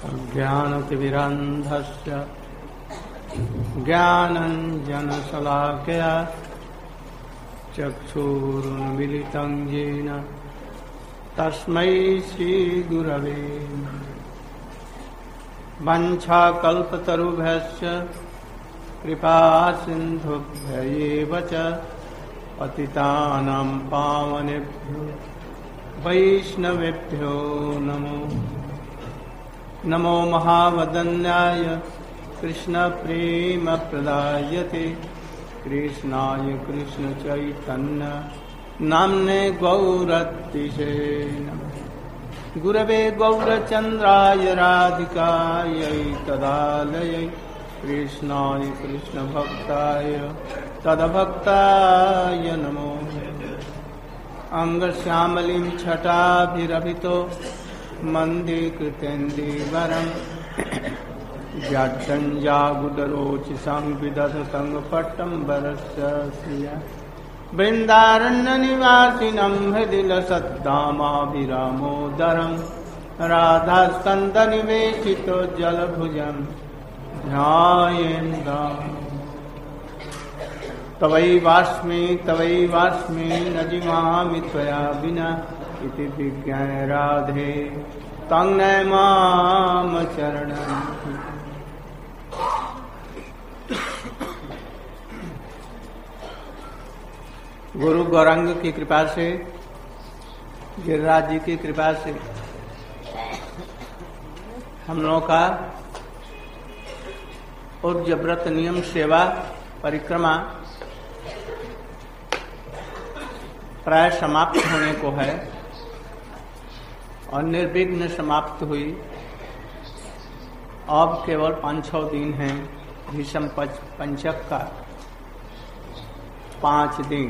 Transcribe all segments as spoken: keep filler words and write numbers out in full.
ज्ञानतिमिरान्धस्य ज्ञानाञ्जनशलाकया चक्षुरुन्मीलितं येन तस्मै श्रीगुरवे नमः। वञ्चाकल्पतरुभ्यश्च कृपासिन्धुभ्यैव च पतितानां पावनेभ्यो वैष्णवेभ्यो नमो नमो महावदन्याय कृष्णप्रेमप्रदायते कृष्णाय कृष्णचैतन्य नाम्ने गौरतिसे नमः। गुरवे गौरचन्द्राय राधिकायै तदालयै कृष्णाय कृष्णभक्ताय तद्भक्ताय नमो। अंगश्यामलिं छटाभिरभितो मन्दीकृतेन्दीवरं जड्डञ्जागुडरोचिषं विदधतङ्गपट्टम्बरस्य श्रिया बृन्दारण्यनिवासिनं हृदि लसद्दामाभिरामोदरं राधास्कन्दनिवेशितो जलभुजं ध्यायेन्द्र। तवैवास्मि तवैवास्मि न जिमामि त्वया विना इति विज्ञाय राधे तं नमाम चरणं। गुरु गौरांग की कृपा से, गिरिराज जी की कृपा से हम लोगों का ऊर्ज व्रत नियम सेवा परिक्रमा प्राय समाप्त होने को है और निर्विघ्न समाप्त हुई। अब केवल पाँच छह दिन हैं भीष्म पंचक का, पांच दिन।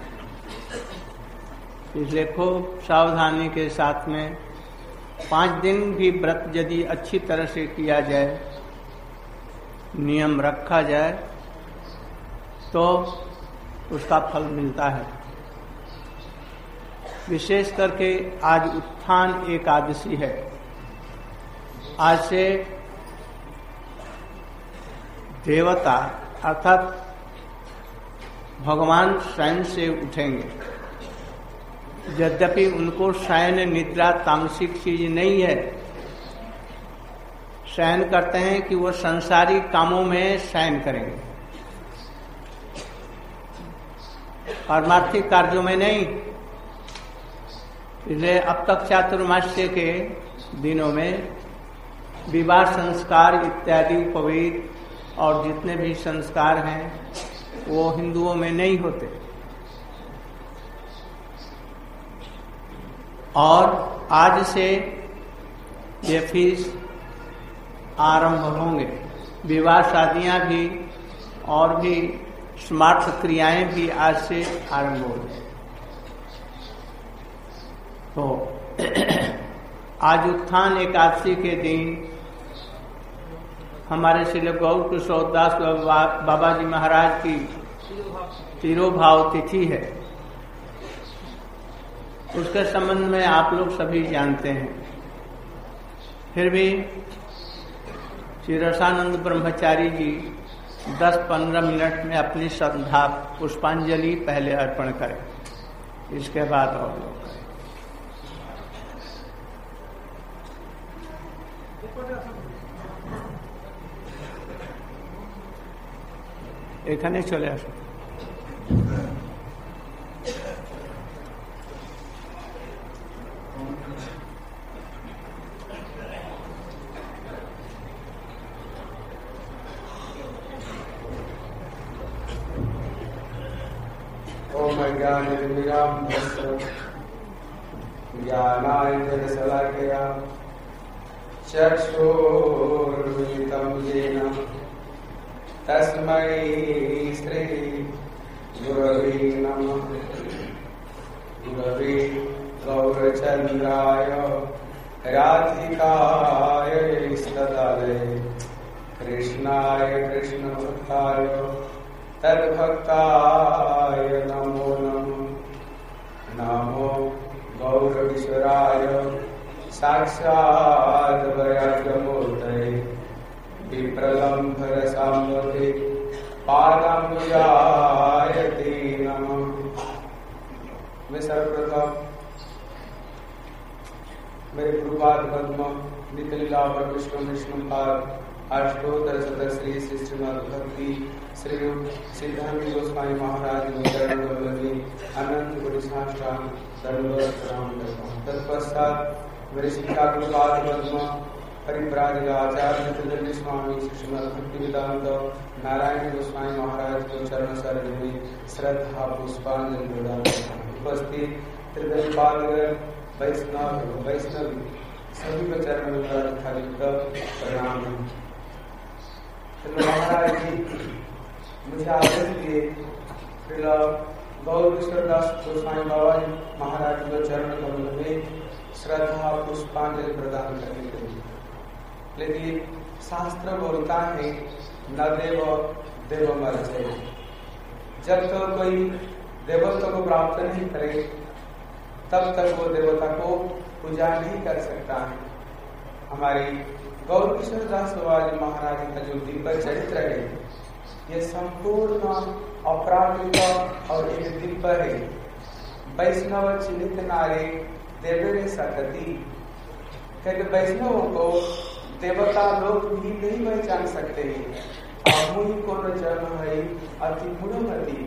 इसलिए खूब सावधानी के साथ में पांच दिन भी व्रत यदि अच्छी तरह से किया जाए, नियम रखा जाए तो उसका फल मिलता है। विशेष करके आज उत्थान एकादशी है। आज से देवता अर्थात भगवान शयन से उठेंगे। यद्यपि उनको शयन निद्रा तामसिक चीज नहीं है। शयन करते हैं कि वो संसारी कामों में शयन करेंगे, पारमार्थिक कार्यों में नहीं। इसलिए अब तक चातुर्मास्य के दिनों में विवाह संस्कार इत्यादि पवित्र और जितने भी संस्कार हैं वो हिंदुओं में नहीं होते। और आज से ये फीस आरंभ होंगे। विवाह शादियां भी और भी स्मार्ट क्रियाएं भी आज से आरंभ होंगी। तो आज उत्थान एकादशी के दिन हमारे श्री गौर किशोरदास बाबा जी महाराज की तिरोभाव तिथि है। उसके संबंध में आप लोग सभी जानते हैं। फिर भी श्री रसानंद ब्रह्मचारी जी दस पंद्रह मिनट में अपनी श्रद्धा पुष्पांजलि पहले अर्पण करें, इसके बाद और लोग करें। এখানে চলে আসো। ओम ज्ञानतिमिरान्धस्य ज्ञानाञ्जनशलाकया चक्षुरुन्मीलितं येन तस्मै श्री गुरवे नमः। गुरवे गौरचन्द्राय राधिकाय तदालये कृष्णाय कृष्णभक्ताय तद्भक्ताय नमो नमः। नमो गौरकिशोराय साक्षात् वैराग्यमूर्तये विप्रलम्भरसाम्बते पादाम्बुजायते नमः। मैं सर्वप्रथम मेरे गुरुपाद पद्म निकलीला पर विष्णु विष्णुपाद अष्टोत्तर सदस्य श्री श्री श्रीमद भक्ति श्री सिद्धांत गोस्वामी महाराज अनंत गुरु साष्टांग दंडवत प्रणाम करता हूँ। तत्पश्चात मेरे शिक्षा गुरुपाद पद्म परिव्राजकाचार्य त्रिदंडी स्वामी श्रीमद भक्ति वेदांत नारायण गोस्वामी महाराज को चरण शरण में श्रद्धा पुष्पांजलि प्रदान करता हूँ। उपस्थित त्रिदंडी पादगण वैष्णव वैष्णव सभी को चरण में प्रणाम। महाराज जी मुझे आदेश दिए गौर ईश्वरदास गोस्वामी बाबा जी महाराज को चरण कमल में श्रद्धा पुष्पांजलि प्रदान करने के लिए। लेकिन शास्त्र बोलता है न देव देव मर्चे, जब तक तो कोई देवत्व को प्राप्त नहीं करे तब तक वो देवता को पूजा नहीं कर सकता है। हमारी गौर ईश्वरदास बाबा जी महाराज का जो दिव्य चरित्र है ये संपूर्ण अपराधिक और एक दिव्य है। वैष्णव चिन्हित नारे देवे सकती, कहते वैष्णवों को देवता लोग भी नहीं पहचान सकते हैं। मुनि पूर्ण जन्म है अति गुणमती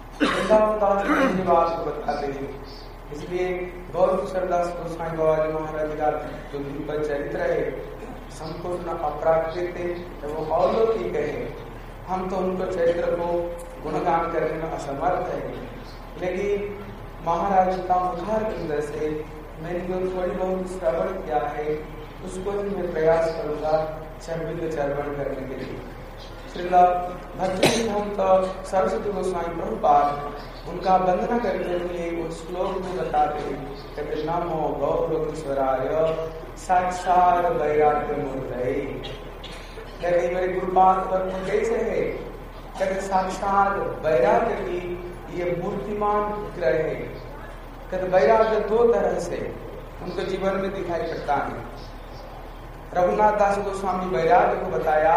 बात को बताते हैं। इसलिए गौर ईश्वरदास गोस्वामी बाबा जी महाराज का जो दिव्य चरित्र है संपूर्ण अपराकृत एवं अलौकिक है। हम तो उनको चरित्र को गुणगान करने में असमर्थ है, लेकिन महाराज का मुखार केंद्र से मैंने जो थोड़ी बहुत श्रवण किया है उसको ही मैं प्रयास करूंगा चर्वित चर्वण करने के लिए। श्रीला भक्तिवेदांत सरस्वती गोस्वामी प्रभुपाद उनका वंदना करते हुए उस श्लोक में बताते कहते नमो गौरवेश्वराय साक्षात् वैराग्य मूर्तये। कहते मेरे गुरुपाद पर कैसे है, कहते साक्षात वैराग्य की ये मूर्तिमान विग्रह है। कहते वैराग्य दो तरह से उनके जीवन में दिखाई पड़ता है। रघुनाथ दास गोस्वामी वैराग्य को बताया,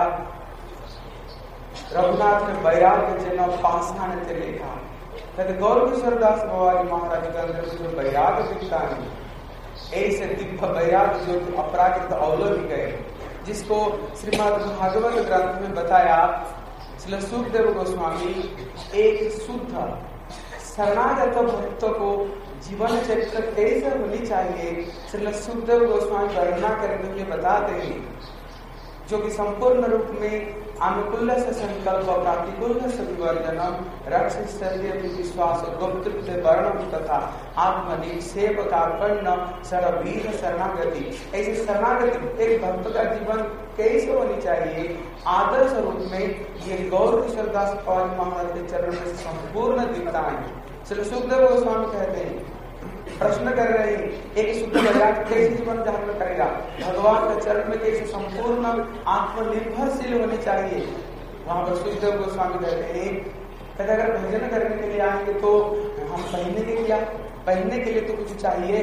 रघुनाथ ने वैराग्य जन्म पाषाण से लिखा। कहते गौर ईश्वरदास बाबा जी महाराज के अंदर जो वैराग्य दिखता है ऐसे दिव्य वैराग्य जो अपराकृत अलौकिक है, जिसको श्रीमद् भागवत ग्रंथ में बताया। श्री सुखदेव गोस्वामी एक शुद्ध शरणागत भक्त को जीवन चरित्र कैसे होनी चाहिए श्री सुखदेव गोस्वामी वर्णना करते हुए बताते हैं, जो कि संपूर्ण रूप में अनुकूल से संकल्प प्रतिकूल से विवर्जनम रक्षिष्य विश्वास गुप्त वर्णम तथा आत्मनिक्षेप कार्पण्य शरवीर शरणागति। ऐसे शरणागति एक भक्त का जीवन कैसे होनी चाहिए आदर्श रूप में ये गौर ईश्वरदास महाराज के चरण में संपूर्ण दिखता है। श्री सुखदेव गोस्वामी कहते हैं, प्रश्न कर रहे हैं एक शुद्ध वैराग्य कैसे जीवन धारण करेगा, भगवान के चरण में कैसे संपूर्ण आत्मनिर्भरशील होनी चाहिए। वहां पर सुखदेव गोस्वामी कहते हैं कहते अगर भजन करने के लिए आएंगे तो हम पहनने के क्या पहनने के लिए तो कुछ चाहिए।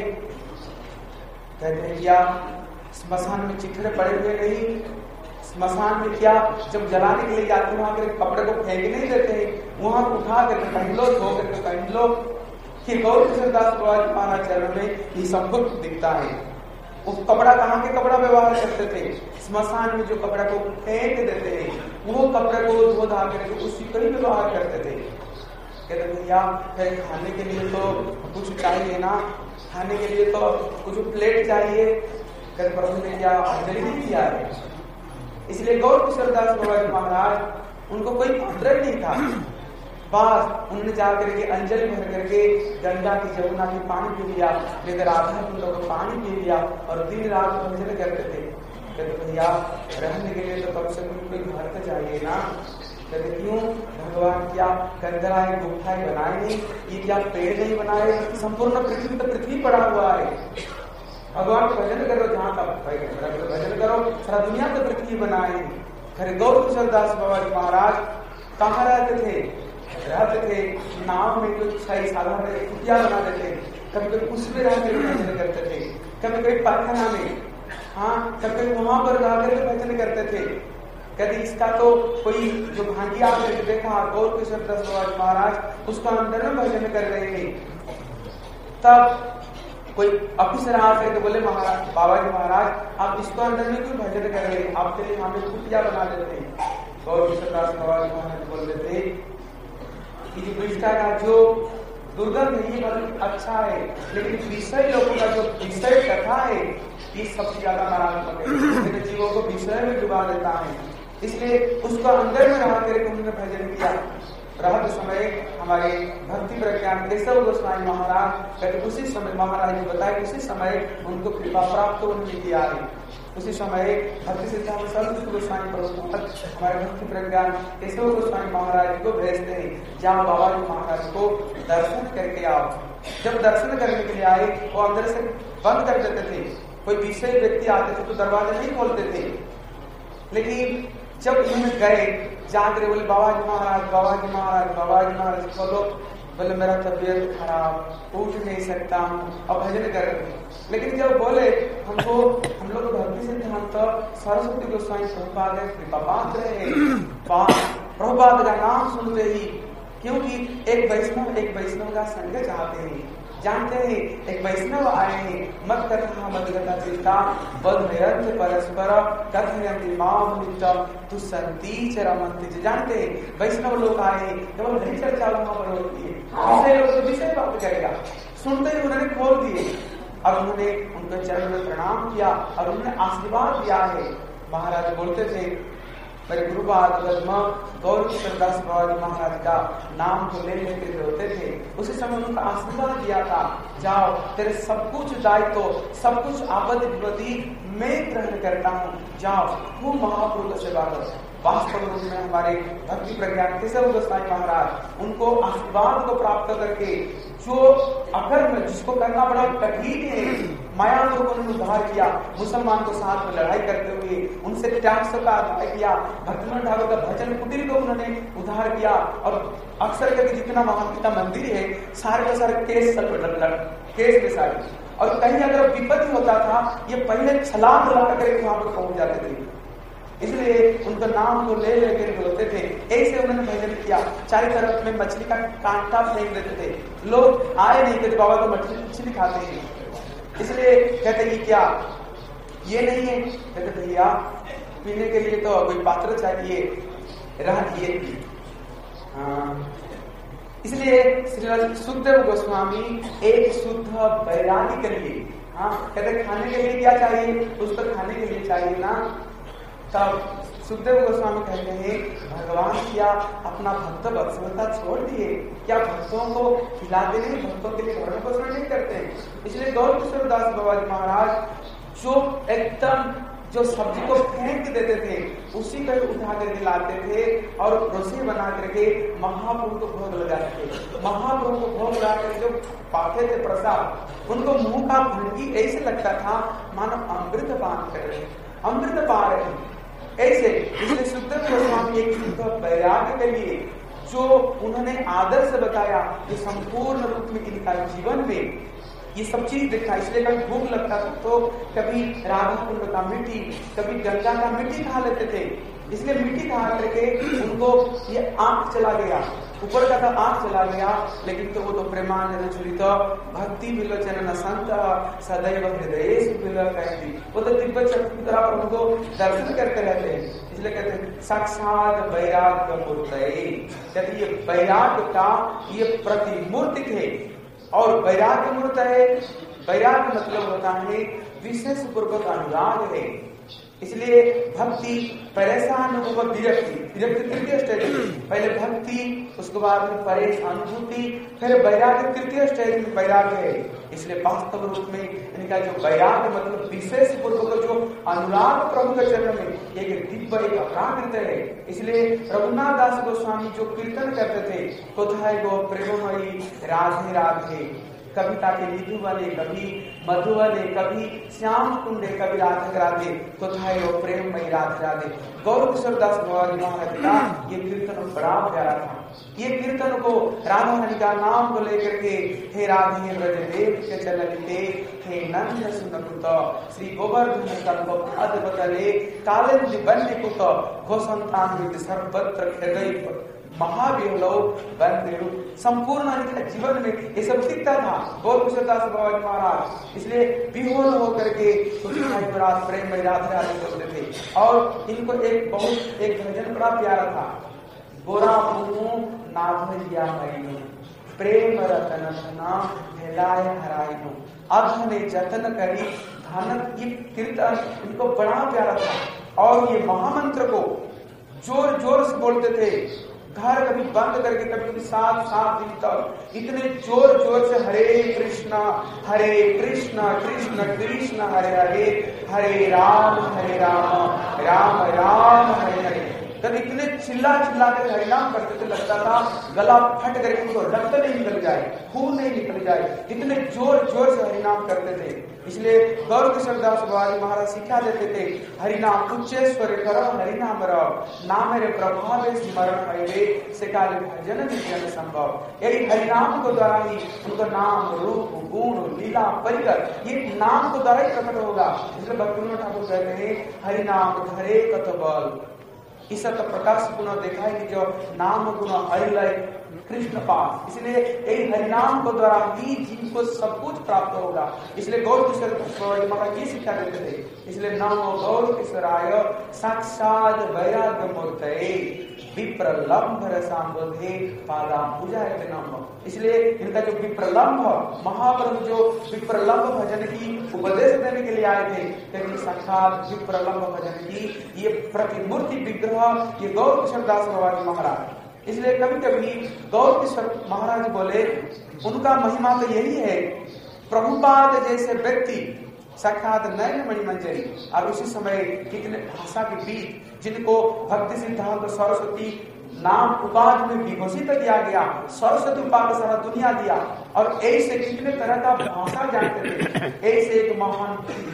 कहते हैं क्या स्मशान में चिट्ठे पड़े हुए नहीं, स्मशान में क्या जब जलाने के लिए जाते वहां पर कपड़े को फेंक नहीं देते हैं, वहां उठा करके पहन लो, धो करके पहन लो। कि गौर ईश्वरदास बाबा महाराज चरण में ये संपूर्ण दिखता है। वो कपड़ा कहाँ के कपड़ा व्यवहार करते थे, स्मशान में जो कपड़ा को फेंक देते हैं वो कपड़े को धो धा करके उसी का ही व्यवहार करते थे। कहते भैया खाने के लिए तो कुछ चाहिए ना, खाने के लिए तो कुछ प्लेट चाहिए। कहते प्रभु ने क्या अंजलि नहीं किया है। इसलिए गौर ईश्वरदास बाबा महाराज उनको कोई पात्र नहीं था, बस उन्होंने जाकर के अंजलि भर करके गंगा की जमुना की पानी पी लिया, लेकर राधा कुंड को पानी पी लिया और दिन रात भजन करते थे। कहते भैया रहने के लिए तो कम से कम कोई घर तो चाहिए ना। कहते क्यों भगवान क्या कंदराए गुफाएं बनाए नहीं, ये क्या पेड़ नहीं बनाए, संपूर्ण पृथ्वी तो पृथ्वी पड़ा हुआ है। भगवान को भजन करो, जहाँ का भजन करो, सारा दुनिया तो पृथ्वी बनाए। खरे गौर ईश्वरदास बाबा जी महाराज कहाँ रहते थे, रहते थे नाव में कुछ साधारण कुटिया बना देते, कभी कभी उसमें रहकर भजन करते थे। कभी कभी परखना में, हाँ कभी कभी वहां पर जाकर के भजन करते थे। कभी इसका तो कोई जो भांगी आपने देखा गौर किशोर दास बाबा महाराज उसका अंदर में भजन कर रहे हैं, तब कोई अफिसर आकर के बोले महाराज बाबा जी महाराज आप इसको अंदर में क्यों भजन कर रहे हैं, आपके लिए हमें कुटिया बना देते हैं। गौर किशोर दास बाबा जी महाराज बोल रहे थे कि जो विष्टा का जो दुर्गंध है ये बहुत अच्छा है, लेकिन विषय लोगों का जो विषय कथा है ये सबसे ज्यादा मारात्मक है, लेकिन जीवों को विषय में डुबा देता है। इसलिए उसको अंदर में रहा करके उन्होंने भजन किया। रहते समय हमारे भक्ति प्रज्ञान केशव गोस्वामी महाराज कहते उसी समय महाराज ने बताया उसी समय उनको कृपा प्राप्त होने किया है। उसी समय भक्ति सिद्धांत संत गोस्वामी प्रभुपाद हमारे भक्ति प्रज्ञान केशव गोस्वामी महाराज को भेजते हैं, जहाँ बाबा जी महाराज को दर्शन करके आओ। जब दर्शन करने के लिए आए वो अंदर से बंद कर देते थे, कोई विषय व्यक्ति आते थे तो दरवाजे नहीं खोलते थे। लेकिन जब इन्होंने गए जाकर बोले बाबा जी महाराज बाबा जी महाराज बाबा जी महाराज खोलो, बोले मेरा तबीयत खराब उठ नहीं सकता हूँ और भजन कर रहे। लेकिन जब बोले हमको हम लोग भक्ति सिद्धांत सरस्वती गोस्वामी प्रभुपाद कृपा पात्र है, प्रभुपाद का नाम सुनते ही, क्योंकि एक वैष्णव एक वैष्णव का संग चाहते हैं, जानते हैं एक वैष्णव आए हैं मत कथा मत कथा चिंता बद्ध परस्पर कथयंति माम नित्यम तु संति चरमंति। जानते हैं वैष्णव लोग आए हैं केवल नहीं चर्चा वहां पर होती है, ऐसे लोग तो विषय बात करेगा। सुनते ही उन्होंने खोल दिए और उन्होंने उनके चरण में प्रणाम किया और उन्होंने आशीर्वाद दिया है। महाराज बोलते थे मेरे गुरुपाद पद्म गौर किशोर दास बाबा जी महाराज का नाम को ले लेते होते थे, उसी समय उनका आशीर्वाद दिया था जाओ तेरे सब कुछ दायित्व सब कुछ आपत्ति विपत्ति मैं ग्रहण करता हूँ, जाओ तू महापुरुष को सेवा करो। वास्तव रूप में हमारे भक्ति प्रज्ञान केशव गोस्वामी महाराज उनको आशीर्वाद को प्राप्त करके जो अकर्म जिसको करना बड़ा कठिन है माया को उन्होंने उद्धार किया, मुसलमान को साथ में लड़ाई करते हुए उनसे टैक्स का अदाय किया, भक्तिनाथ ठाकुर का भजन कुटीर को उन्होंने उद्धार किया। और अक्सर करके जितना महात्मा का मंदिर है सारे का सारे केस केस के सारे, और कहीं अगर विपत्ति होता था ये पहले छलांग लगा करके वहां पर पहुंच जाते थे, इसलिए उनका नाम को ले लेकर बोलते थे। ऐसे उन्होंने भजन किया, चारों तरफ में मछली का कांटा फेंक देते थे, लोग आए नहीं कहते बाबा तो मछली मछली खाते हैं, इसलिए कहते कि क्या ये नहीं है, कहते भैया पीने के लिए तो कोई पात्र चाहिए, रह दिए। इसलिए श्री सुखदेव गोस्वामी एक शुद्ध वैरागी के लिए, हाँ कहते खाने के लिए क्या चाहिए, उसको खाने के लिए चाहिए ना। तब सुखदेव गोस्वामी कहते हैं भगवान क्या अपना भक्त वत्सलता छोड़ दिए, क्या भक्तों को खिलाते नहीं, भक्तों के लिए भरण पोषण नहीं करते। इसलिए गौर किशोर दास बाबा जी महाराज जो एकदम जो सब्जी को फेंक देते थे उसी को उठा करके लाते थे और रोटी बना करके महाप्रभु को भोग लगाते थे। महाप्रभु को भोग लगा करके जो पाते थे प्रसाद उनको मुंह का भंगी ऐसे लगता था मानो अमृत पान कर रहे, अमृत पा रहे ऐसे। इसलिए सुखदेव गोस्वामी एक शुद्ध वैराग्य के लिए जो उन्होंने आदर्श बताया कि संपूर्ण रूप में इनका जीवन में ये सब चीज देखा। इसलिए कभी भूख लगता था तो कभी राधा कुंड का मिट्टी, कभी गंगा का मिट्टी खा लेते थे। इसलिए मिट्टी खा करके उनको ये आंख चला गया, ऊपर का तो आंख चला गया, लेकिन तो वो तो प्रेमानंद चरित भक्ति विलोचन न संत सदैव हृदय कहती, वो तो दिव्य चक्र की तरह प्रभु को दर्शन करते रहते हैं। इसलिए कहते हैं साक्षात वैराग्य मूर्त, कहते ये वैराग्य का ये प्रतिमूर्ति है। और वैराग्य मूर्त है, वैराग्य मतलब होता है विशेष पूर्वक अनुराग है। इसलिए भक्ति परेशान अनुभव विरक्ति, विरक्ति तृतीय स्टेज, पहले भक्ति उसके बाद में परेश अनुभूति, फिर वैराग्य तृतीय स्टेज में वैराग्य है। इसलिए वास्तव रूप में इनका जो वैराग्य मतलब विशेष पूर्वक जो अनुराग प्रभु के चरण में एक दिव्य एक अप्राकृत है। इसलिए रघुनाथ दास गोस्वामी जो कीर्तन करते थे कोथाय गो प्रेममयी राधे राधे, कभी ताके निधु वाले, कभी मधु वाले, कभी श्याम कुंडे, कभी राधे राधे, तो था वो प्रेम मई राधे राधे। गौर किशोर दास भगवान महाराज का ये कीर्तन बड़ा प्यारा था। ये कीर्तन को राधा रानी का नाम को लेकर के, हे राधे व्रज देव के चलते, हे नंद सुनकुत श्री गोवर्धन कल्प पद बदले, कालिंदी बन्य कुत घोषंतान सर्वत्र हृदय महाविहलो बंदेरु। संपूर्ण जीवन में ये सब दिखता था गौर किशोर दास भगवान महाराज। इसलिए विहोल होकर के महाराज प्रेम में राधे राधे बोलते थे। और इनको एक बहुत एक भजन बड़ा प्यारा था, गोरा मुँह नाभिया मैनु, प्रेम रतन धना भेलाय हराइनु, अधने जतन करी धन। ये कीर्तन इनको बड़ा प्यारा था। और ये महामंत्र को जोर जोर से बोलते थे, घर कभी बंद करके, कभी कभी सात सात दिन तक इतने जोर जोर से हरे कृष्णा हरे कृष्णा कृष्ण कृष्ण हरे हरे, हरे राम हरे राम राम राम हरे हरे। तब इतने चिल्ला चिल्ला कर हरिनाम करते थे, लगता था गला फट करके उनको रक्त नहीं निकल जाए, खून नहीं निकल जाए, इतने जोर जोर से हरिनाम करते थे। इसलिए गौर किशोर दास भगवान महाराज सिखा देते थे, हरिनाम उच्चे स्वर करो हरिनाम रहो, नाम मेरे प्रभाव स्मरण हरे से काल भजन विजन संभव। यही हरिनाम को द्वारा ही उनको नाम रूप गुण लीला परिकर ये नाम को द्वारा ही प्रकट होगा। इसलिए भक्ति ठाकुर कहते हैं, हरिनाम धरे कत बल, इस प्रकाश गुण देखा है कि जो नाम गुण हरिलय कृष्ण पास। इसलिए यही हरिनाम को द्वारा ही जीव को सब कुछ प्राप्त होगा। इसलिए गौर किशोर महाराज ये शिक्षा देते थे। इसलिए नमो गौर किशोराय साक्षात वैराग्य मूर्तये विप्रलंभ रसाम्बोधे पादा पूजा है नम। इसलिए इनका जो विप्रलंभ महाप्रभु जो विप्रलंभ भजन की उपदेश देने के लिए आए थे, क्योंकि साक्षात विप्रलंभ भजन की ये प्रतिमूर्ति विग्रह ये गौर किशोर दास भगवान महाराज। इसलिए कभी कभी गौर किशोर महाराज बोले, उनका महिमा तो यही है, प्रभुपाद जैसे व्यक्ति साक्षात नयन मणि मंजरी और उसी समय कितने भाषा के बीच जिनको भक्ति सिद्धांत सरस्वती नाम उपाधि में विभूषित किया गया, सरस्वती उपाधि सारा दुनिया दिया, और ऐसे कितने तरह का भाषा जानते थे। ऐसे एक महान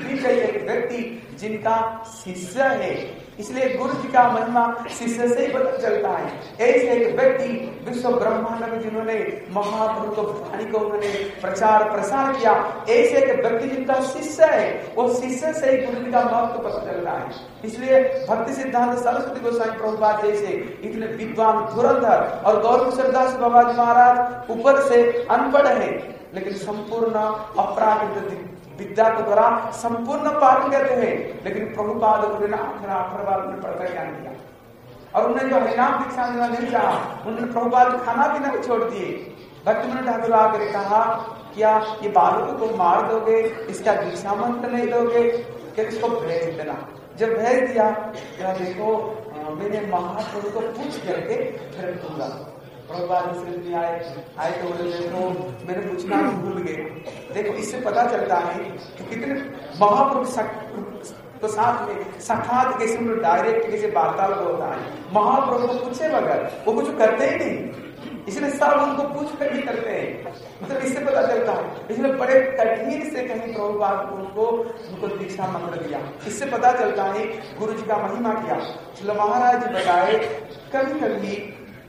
एक व्यक्ति जिनका शिष्य है, इसलिए गुरु जी का महिमा शिष्य से ही पता चलता है। ऐसे एक व्यक्ति विश्व ब्रह्मांड में जिन्होंने महाप्रभु को वाणी को उन्होंने प्रचार प्रसार किया, ऐसे एक व्यक्ति जिनका शिष्य है, वो शिष्य से ही गुरु जी का महत्व पता चलता है। इसलिए भक्ति सिद्धांत सरस्वती गोस्वामी प्रभुपाद जैसे इतने विद्वान धुरंधर और गौर किशोर दास बाबाजी महाराज ऊपर से अनपढ़ है, लेकिन संपूर्ण अपराकृत विद्या के द्वारा संपूर्ण पाठ करते हैं। लेकिन प्रभुपाद उन्होंने आखिर आखिर बार उन्हें पढ़कर ज्ञान दिया, और उन्हें जो हरिनाम दीक्षा देना नहीं चाहा, उन्होंने प्रभुपाद खाना पीना भी छोड़ दिए। भक्ति ठाकुर आकर कहा, क्या ये बालक को तुम मार दोगे, इसका दीक्षा मंत्र नहीं दोगे, क्या इसको भेज देना। जब भेज दिया, क्या देखो मैंने महाप्रभु को पूछ करके फिर दूंगा। प्रभुपाद में आए आए तो बोले, देखो मैंने पूछना भूल गए। देखो इससे पता चलता है कि कितने महाप्रभु तो साथ में साक्षात कैसे उन्हें डायरेक्ट कैसे वार्तालाप होता है। महाप्रभु को पूछे बगैर वो कुछ करते ही नहीं, इसलिए सब उनको पूछ कर ही करते हैं। मतलब इससे पता चलता है। इसलिए बड़े कठिन से कहीं प्रभुपाद उनको उनको दीक्षा मंत्र दिया। इससे पता चलता है गुरु जी का महिमा किया। चलो महाराज जी बताए, कभी कभी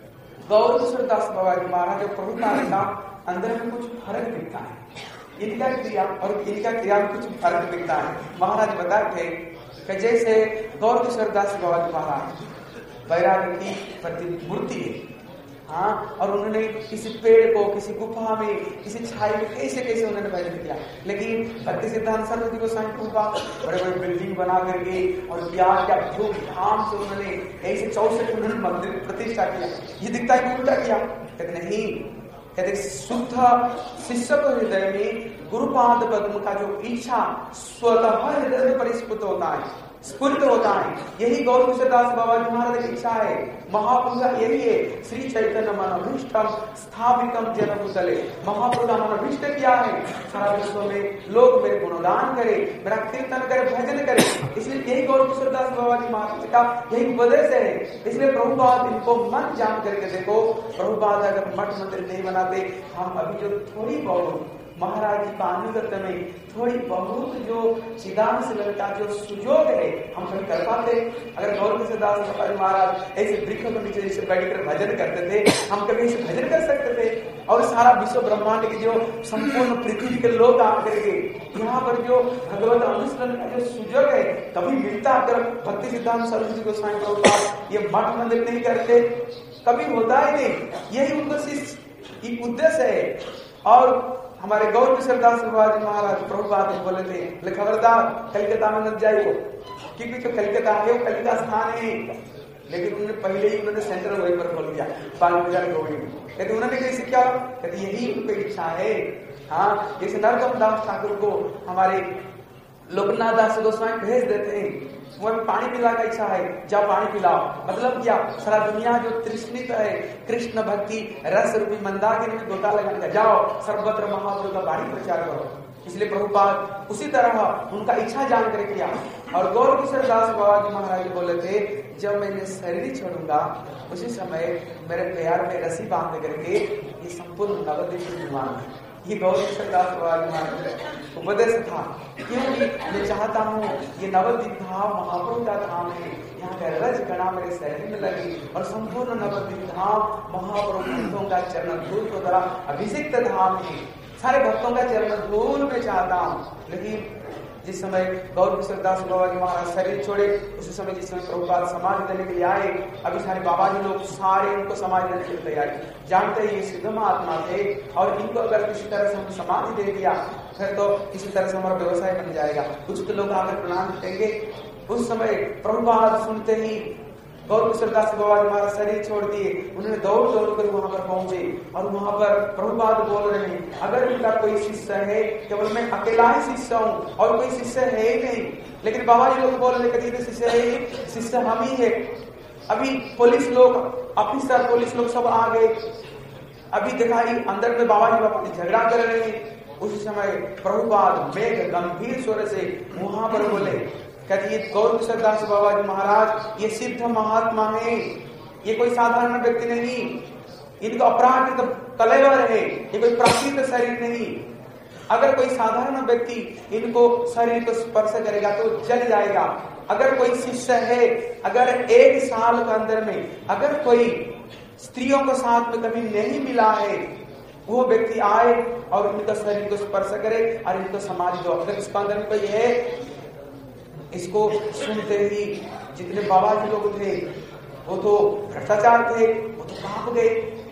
गौर किशोर दास बाबाजी महाराज जो प्रभुपाद का अंदर में कुछ फर्क दिखता है, इनका क्रिया और इनका क्रिया में कुछ फर्क दिखता है। महाराज बताते कि जैसे गौर किशोर दास बाबाजी महाराज वैराग्य की प्रतिमूर्ति है, हाँ, और उन्होंने किसी पेड़ को किसी गुफा में किसी छाई में कैसे कैसे उन्होंने भजन किया। लेकिन भक्ति सिद्धांत सरस्वती गोस्वामी प्रभुपाद बड़े बड़े बिल्डिंग बना करके और क्या क्या धूमधाम से उन्होंने ऐसे चौसठ उन्होंने मंदिर प्रतिष्ठा किया। ये दिखता है कि उल्टा किया, कहते नहीं, कहते शुद्ध शिष्य को हृदय में गुरुपाद पद्म का जो इच्छा स्वतः हृदय में परिस्फुट होता है, स्फुरित होता है। यही गौर किशोर दास बाबाजी महाराज की इच्छा है। महापुरुष यही है, श्री चैतन्य मनोभीष्टम स्थापितम जनभूतले। महापुरुष का मनोभीष्ट क्या है, सारा विश्व में लोग मेरे गुणगान करे, मेरा कीर्तन करे, भजन करे। इसलिए यही गौर किशोर दास बाबाजी महाराज का यही उपदेश है। इसलिए प्रभुपाद इनको मन जान करके देखो, प्रभुपाद अगर मठ मंदिर नहीं बनाते, हम अभी जो थोड़ी बहुत महाराज जी का अनुगत में थोड़ी बहुत जो चिदांश ललका जो सुजोग है हम कभी कर पाते। अगर गौर दास महाराज ऐसे वृक्ष के नीचे जैसे बैठकर भजन करते थे, हम कभी ऐसे भजन कर सकते थे? और सारा विश्व ब्रह्मांड के जो संपूर्ण पृथ्वी के लोग आकर के यहाँ पर जो भगवत अनुसरण का जो सुजोग है कभी मिलता? अगर भक्ति सिद्धांत सरस्वती गोस्वामी प्रभुपाद ये मठ मंदिर नहीं करते, कभी होता ही नहीं। यही उनको शिष्य उद्देश्य है। और हमारे गौर किशोर दास महाराज प्रभुपाद बोले थे, खबरदार कलकत्ता में मत जाइए, क्योंकि जो कलकत्ता है वो कलकत्ता स्थान है। लेकिन उन्होंने पहले ही उन्होंने सेंटर वहीं पर खोल दिया, बाल बाजार गोविंद। लेकिन उन्होंने कैसे क्या? कहते यही उनको इच्छा है। हाँ, जैसे नरकम दास ठाकुर को हमारे लोकनाथ दास गोस्वामी भेज देते हैं, वह पानी पिलाने का इच्छा है, जाओ पानी पिलाओ। मतलब क्या? सारा दुनिया जो तृष्णित है कृष्ण भक्ति रस रूपी मंदाकिनी में गोता लगाने का, जाओ सर्वत्र महाप्रभु का वाणी प्रचार करो। इसलिए प्रभुपाद उसी तरह उनका इच्छा जान कर किया। और गौर किशोर दास बाबा जी महाराज बोले थे, जब मैंने शरीर छोड़ूंगा उसी समय मेरे पैर में रस्सी बांध करके ये संपूर्ण नवद्वीप घुमाना। ये गौर किशोर दास बाबा जी महाराज उपदेश था, क्योंकि मैं चाहता हूँ ये नवद्वीप धाम महाप्रभु का धाम है, यहाँ का रज गणा मेरे शरीर में लगी और संपूर्ण नवद्वीप धाम महाप्रभु भक्तों का चरण धूल को द्वारा अभिषिक्त धाम है। सारे भक्तों का चरण धूल में चाहता हूँ। लेकिन जिस समय गौर किशोर दास बाबा जी महाराज शरीर छोड़े उसी समय जिस समय प्रभुपाद समाधि देने के लिए आए, अभी सारे बाबा जी लोग सारे उनको समाधि देने के लिए तैयार, जानते ही ये सिद्ध महात्मा थे और इनको अगर किसी तरह से हम समाधि दे दिया फिर तो किसी तरह से हमारा व्यवसाय बन जाएगा, कुछ तो लोग आकर प्रणाम देंगे। उस समय प्रभुपाद सुनते ही गौर किशोर दास बाबा जी महाराज शरीर छोड़ दिए, उन्होंने दौड़ दौड़ कर वहां पर पहुंचे और वहां पर प्रभुपाद बोल रहे हैं, अगर इनका कोई शिष्य है, केवल मैं अकेला ही शिष्य हूँ और कोई शिष्य है ही नहीं। लेकिन बाबा जी लोग बोल रहे कभी शिष्य है, शिष्य हम ही है। अभी पुलिस लोग, ऑफिसर पुलिस लोग सब आ गए, अभी दिखाई अंदर में बाबा जी बाबा झगड़ा कर रहे हैं। उस समय प्रभुपाद मेघ गंभीर स्वर से वहां पर बोले, कहते ये गौर किशोर दास बाबा जी महाराज ये सिद्ध महात्मा है, ये कोई साधारण व्यक्ति नहीं, इनका अपराध कलेवर है, ये कोई प्राकृत शरीर नहीं। अगर कोई साधारण व्यक्ति इनको शरीर को स्पर्श करेगा तो जल जाएगा। अगर कोई शिष्य है, अगर एक साल के अंदर में अगर कोई स्त्रियों को साथ में कभी नहीं मिला है, वो व्यक्ति आए और उनका शरीर को स्पर्श करे और इनको समाधि दो। अगर इसका अंदर में कोई है, इसको सुनते ही जितने बाबा जी लोग थे वो तो भ्रष्टाचार थे, वो तो कांप गए,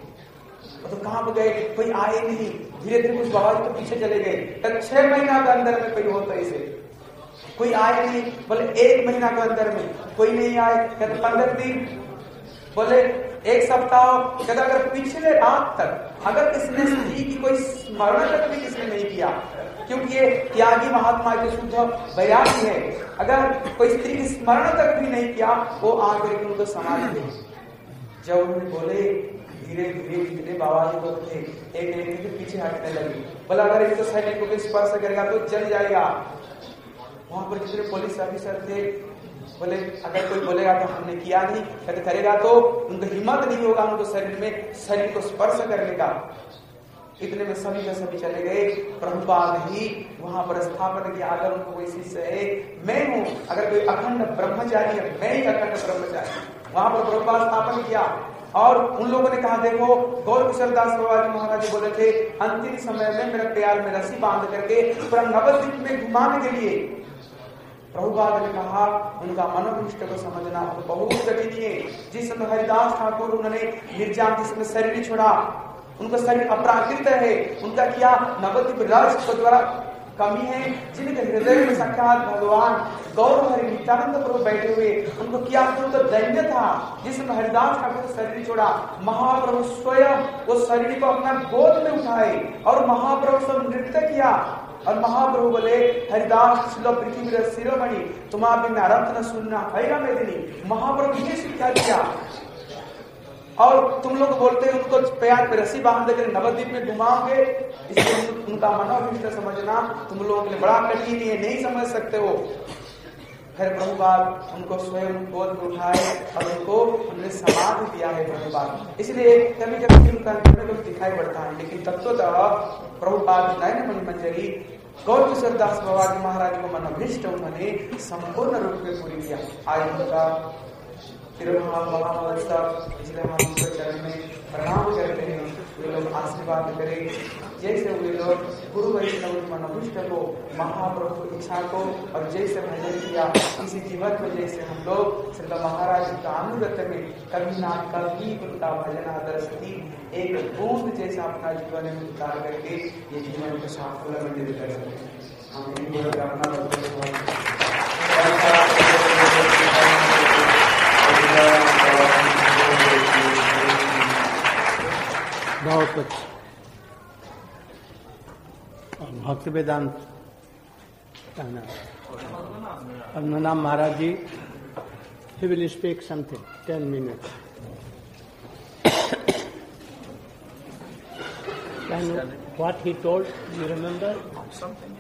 वो तो कांप गए, कोई आए नहीं। धीरे धीरे कुछ बाबा जी तो पीछे चले गए, तब छह महीना के अंदर में कोई होता इसे, कोई आए नहीं। बोले एक महीना के अंदर में कोई नहीं आए, कहते पंद्रह दिन, बोले एक सप्ताह, कहते अगर पिछले रात तक अगर किसने स्त्री की कोई स्मरण तक भी किसने नहीं किया, क्योंकि ये त्यागी महात्मा के शुद्ध वैरागी है, अगर कोई स्त्री की स्मरण तक भी नहीं किया वो आकर के उनको समाधि दे। जब उन्होंने बोले धीरे धीरे जितने बाबा जी लोग थे एक एक के पीछे हटने लगे, बोला अगर इनको सैनिक को स्पर्श करेगा तो जल जाएगा। वहां पर जितने पुलिस ऑफिसर थे बोले अगर कोई बोलेगा तो हमने किया नहीं, कहते करेगा तो उनको हिम्मत नहीं होगा उनको शरीर में शरीर को स्पर्श करने का। इतने में सभी के सभी चले गए। प्रभुपाद ही वहां पर स्थापन किया, अगर उनको कोई शिष्य है मैं हूँ, अगर कोई अखंड ब्रह्मचारी है मैं ही अखंड ब्रह्मचारी। वहां पर प्रभुपाद स्थापन किया और उन लोगों ने कहा देखो गौर किशोर दास बाबा जी महाराज बोले थे अंतिम समय में मेरे प्यार में रस्सी बांध करके पूरा नवद्वीप में घुमाने के लिए। प्रभुपाद ने कहा उनका मनोभिष्ट को समझना तो बहुत कठिन है। जिस समय हरिदास ठाकुर उन्होंने निर्जान जिसमें शरीर छोड़ा, उनका शरीर अपराकृत है, उनका क्या नवद्वीप राज को द्वारा कमी है। जिनके हृदय में साक्षात भगवान गौर हरि नित्यानंद प्रभु बैठे हुए, उनको क्या उनको दैन्य था। जिसमें हरिदास ठाकुर शरीर छोड़ा, महाप्रभु स्वयं वो शरीर को अपना गोद में उठाए और महाप्रभु सब नृत्य किया और महाप्रभु बोले हरिदास शिलो पृथ्वी शिरोमणि तुम्हारा बिना रत्न सुनना हैरा मेदिनी। महाप्रभु ये शिक्षा दिया और तुम लोग बोलते हैं उनको पैर पे रस्सी बांध कर नवद्वीप में घुमाओगे, इसलिए उनका मनोभिष्ट समझना तुम लोगों के लिए बड़ा कठिन है, नहीं समझ सकते हो। फिर प्रभुपाद उनको स्वयं गोद में उठाए और उनको हमने समाधि दिया है प्रभुपाद। इसलिए कभी कभी उनका निर्णय को दिखाई पड़ता है, लेकिन तत्वतः प्रभुपाद नयन मणि मंजरी गौर किशोर दास बाबा जी महाराज को मनोभिष्ट उन्होंने संपूर्ण रूप में पूरी किया। आज उनका तिरुभाव महावस्था, इसलिए हम उनके चरण में प्रणाम करते हैं। वे लोग आशीर्वाद करें, जैसे वे लोग गुरु वैष्णव मनोभिष्ट को, महाप्रभु इच्छा को और जैसे भजन किया इसी जीवन में, जैसे हम लोग श्रीला महाराज का अनुगत में कभी ना कभी उनका भजन आदर्श की एक बूंद जैसा अपना जीवन में उतार करके ये जीवन को साफल्य में निर्मित कर सकते हैं। हम अपना बहुत अच्छा। भक्ति वेदांत नाम महाराज जी, he will speak something, ten minutes. Can you, what he told, you remember? Something,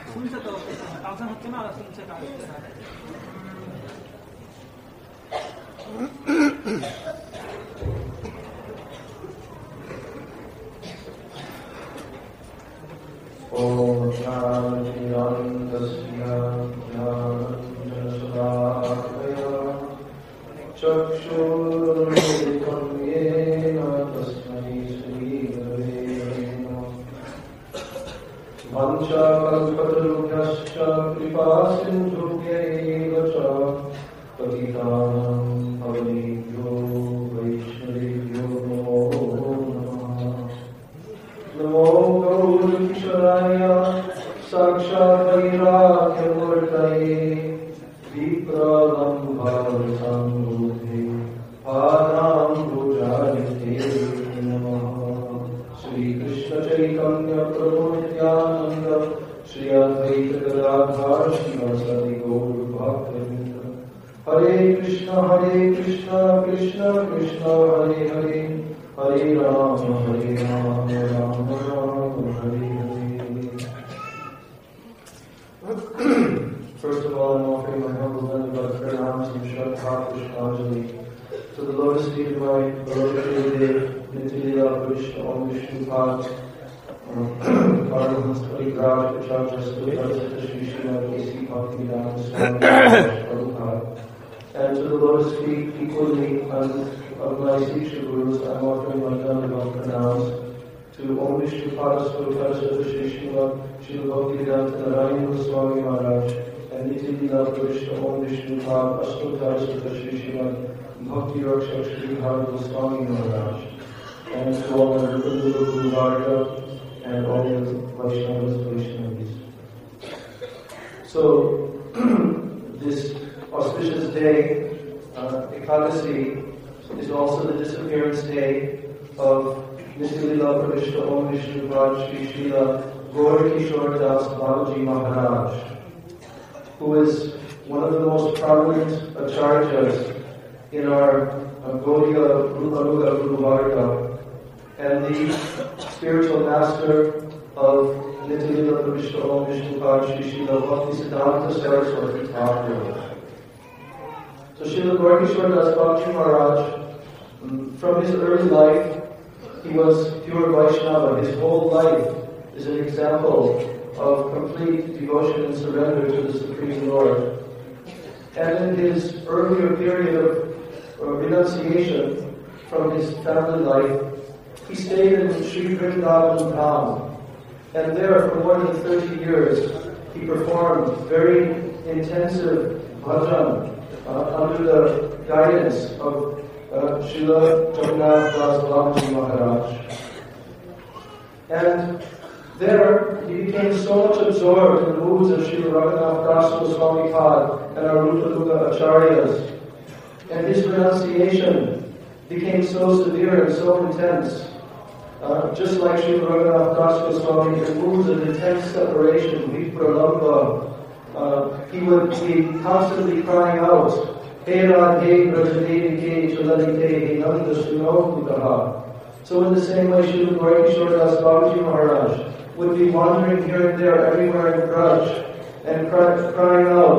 Om Shanti Anandasya Jnananjana Chakshurmilitam Yena Tasmai Shri Gurave Namaः Vancha kalpatarubhyascha kripa sindhubhyaiva cha patitanam pavanebhyo vaishnavebhyo namo namah. Namo Gaurikishwaraya Sakshat Vairagyamurtaye Vipralambhavatam Buddhe Padam Bhujarite Namaha. Shri Krishna Chaitanya Prabhu Nityananda Shri Advaita Gadadhar Srivasadi Gaur Bhaktivinoda. Hare Krishna Hare Krishna Krishna Krishna Hare Hare Hare Rama Hare Rama Rama Rama Hare Hare. First of all, I'm offering my humble Dandavat pranams and Shraddha Pushpanjali to the lotus feet of my beloved Gurudev, Nityalila Krishna Om Vishnu Pad, Paramahansa Parivraj Acharya Sutta Shri Srimad Kesi Bhaktivedanta Swami Prabhupada. And to the lotus feet equally of my Siksha Gurus, I'm offering my Dandavat pranams to Om Vishnu Pada Sutta Shri Srimad Srila Bhaktivedanta Narayana Swami Maharaj and Nityalila Krishna Om Vishnu Pada Asutta Shri Srimad Bhakti Rakshak Shri Bharata Swami Maharaj, and to all the Guru Guru Varga and all the Vaishnavas Vaishnavis. So, this auspicious day, uh, Ekadasi, is also the disappearance day of Nityalila Krishna Om Vishnu Pada Shri Srila Gaur Kishore Das Babaji Maharaj, who is one of the most prominent acharyas in our uh, Gaudiya Rupanuga Guru Varga, and the spiritual master of Nityalila Krishna Om Vishnu Pada Shri Srila Bhaktisiddhanta Saraswati Thakur. So Srila Gaur Kishore Das Babaji Maharaj, from his early life, he was pure Vaishnava. His whole life is an example of complete devotion and surrender to the Supreme Lord. And in his earlier period of uh, renunciation from his family life, he stayed in Sri Vrindavan Dham. And there for more than thirty years, he performed very intensive bhajan uh, under the guidance of uh, Srila Jagannath Das Babaji Maharaj. And there, he became so much absorbed in the moods of Srila Raghunath Das Goswami Pad and our Rupanuga Acharyas. And his renunciation became so severe and so intense. Uh, just like Srila Raghunath Das Goswami, in moods of intense separation, Vipralamba, uh, he would be constantly crying out, Hey Radhe Brajadevike Chalalite He Nanda Srinokudaha. So in the same way, Srila Gaur Kishore Das Babaji Maharaj would be wandering here and there everywhere in Braj and cry, crying out,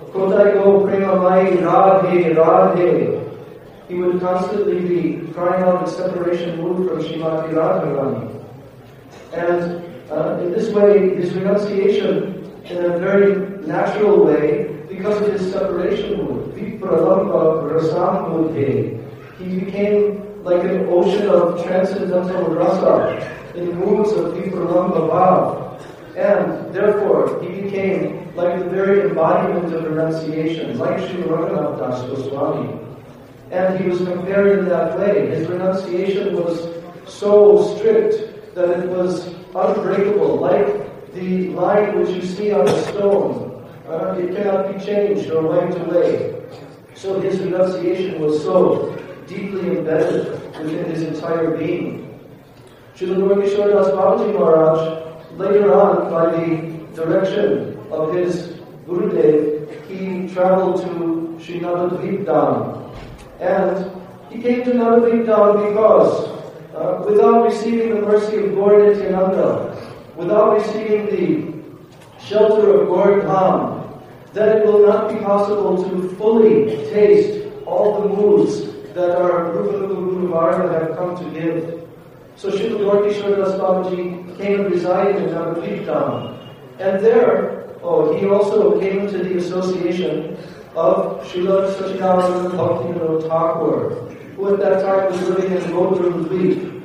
Kotai go premamai radhe radhe. He would constantly be crying out the separation mood from Srimati Radharani. And uh, in this way, his renunciation, in a very natural way, because of his separation mood, vipralamba rasam mudhe, he became like an ocean of transcendental rasa, in moods of vipralamba bhav. And therefore, he became like the very embodiment of renunciation, like Sri Raghunath Das Goswami. And he was compared in that way. His renunciation was so strict that it was unbreakable, like the line which you see on a stone. Uh, it cannot be changed or wiped away. So his renunciation was so deeply embedded within his entire being. Srila Gaura Das Babaji Maharaj, later on, by the direction of his Gurudev, he traveled to Sri Navadvip Dham. And he came to Navadvip Dham because, uh, without receiving the mercy of Gaur Nityananda, without receiving the shelter of Gaur Dham, then it will not be possible to fully taste all the moods that our Rupa Guru Varga have come to give. So Srila Gaura Das Babaji came and resided in Navadvip Dham. And there, oh, he also came into the association of Srila Sachidananda Bhaktivinoda Thakur, who at that time was living in Godrum Dweep.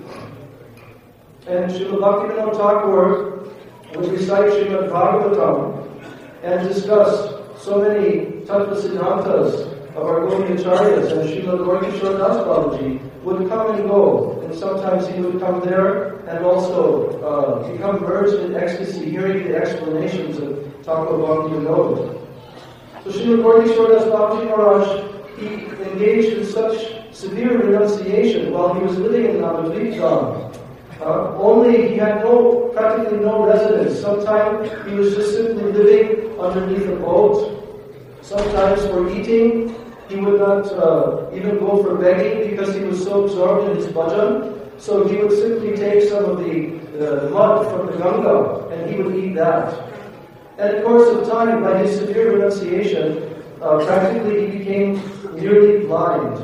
And Srila Bhaktivinoda Thakur would recite Srimad Bhagavatam and discuss so many Tattva Siddhantas of our Gaudiya-acharyas, and Srila Gaura Das Babaji would come and go, and sometimes he would come there and also uh, become merged in ecstasy, hearing the explanations of Thakur Bhaktivinoda. So Srila Gaura Das Babaji Maharaj, he engaged in such severe renunciation while he was living in Navadvip Dham. Uh, only he had no, practically no residence. Sometimes he was just simply living underneath a boat. Sometimes for eating, he would not uh, even go for begging because he was so absorbed in his bhajan. So he would simply take some of the uh, mud from the Ganga and he would eat that. And in the course of time, by his severe renunciation, uh, practically he became nearly blind.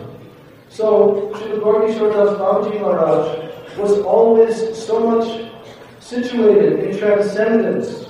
So Srila Gaura Das Babaji Maharaj was always so much situated in transcendence.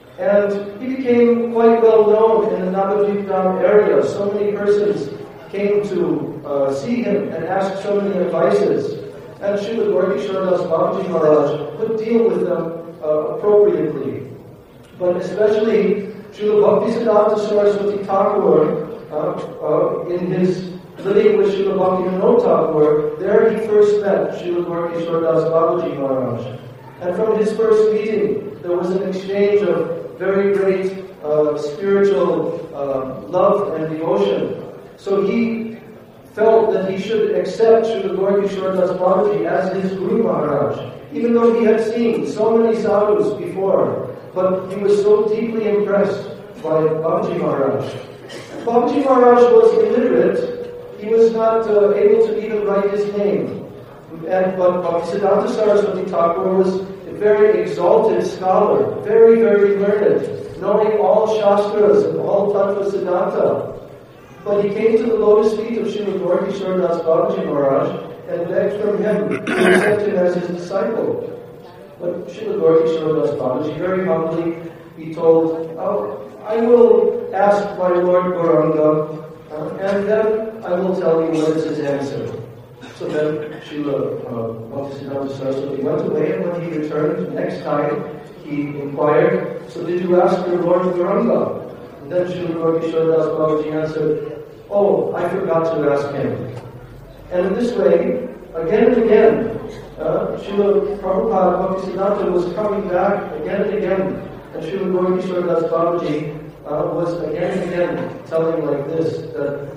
And he became quite well known in the Navadvip Dham area. So many persons came to uh, see him and ask so many advices. And Srila Gaura Das Babaji Maharaj would deal with them uh, appropriately. But especially Srila Bhaktisiddhanta Saraswati Thakur, uh, uh, in his living with Srila Bhaktivinoda Thakur, there he first met Srila Gaura Das Babaji Maharaj. And from his first meeting, there was an exchange of very great uh, spiritual uh, love and devotion. So he felt that he should accept Srila Gaura Das Babaji as his Guru Maharaj, even though he had seen so many sadhus before. But he was so deeply impressed by Babaji Maharaj. Babaji Maharaj was illiterate. He was not uh, able to even write his name. And but Bhaktisiddhanta Saraswati Thakur was a very exalted scholar, very, very learned, knowing all Shastras and all Tattva Siddhanta. But he came to the lotus feet of Srila Gaura Das Babaji Maharaj and begged from him to accept him as his disciple. But Srila Gaura Das Babaji, very humbly, he told, oh, I will ask my Lord Gauranga, uh, and then I will tell you what is his answer. So then Srila uh, Bhaktisiddhanta Saraswati went away, and when he returned next time, he inquired, so did you ask your Lord Gauranga? And then Srila Gaura Das Babaji answered, oh, I forgot to ask him. And in this way, again and again, uh, Srila Prabhupada Bhaktisiddhanta was coming back again and again, and Srila Gaura Das Babaji uh, was again and again telling like this, that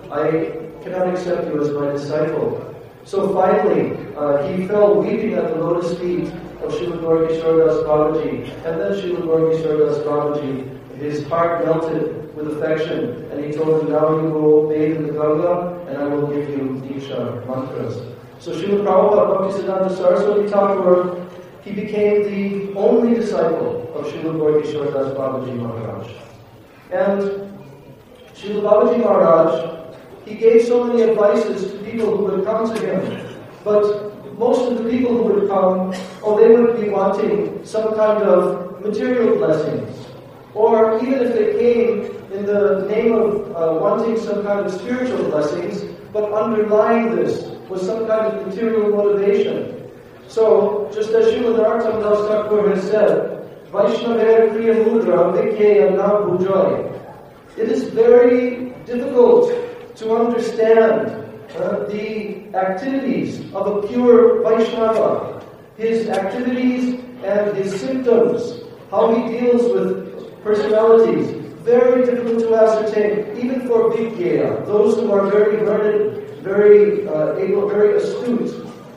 I cannot accept you as my disciple. So finally, uh, he fell weeping at the lotus feet of Srila Gaura Das Babaji, and then Srila Gaura Das Babaji, his heart melted with affection, and he told him, now you go bathe in the Ganga, and I will give you Diksha mantras. So Srila Prabhupada Bhaktisiddhanta Saraswati Thakur, he became the only disciple of Srila Gaura Das Babaji Maharaj. And Srila Babaji Maharaj, he gave so many advices to people who would come to him, but most of the people who would come, oh, they would be wanting some kind of material blessings. Or even if they came in the name of uh, wanting some kind of spiritual blessings, but underlying this was some kind of material motivation. So, just as Srila Narottam Das Thakur has said, Vaishnaver Kriya Mudra Vikya Na Bhujoy. It is very difficult to understand uh, the activities of a pure Vaishnava, his activities and his symptoms, how he deals with personalities, very difficult to ascertain, even for Vigya, those who are very learned, very uh, able, very astute.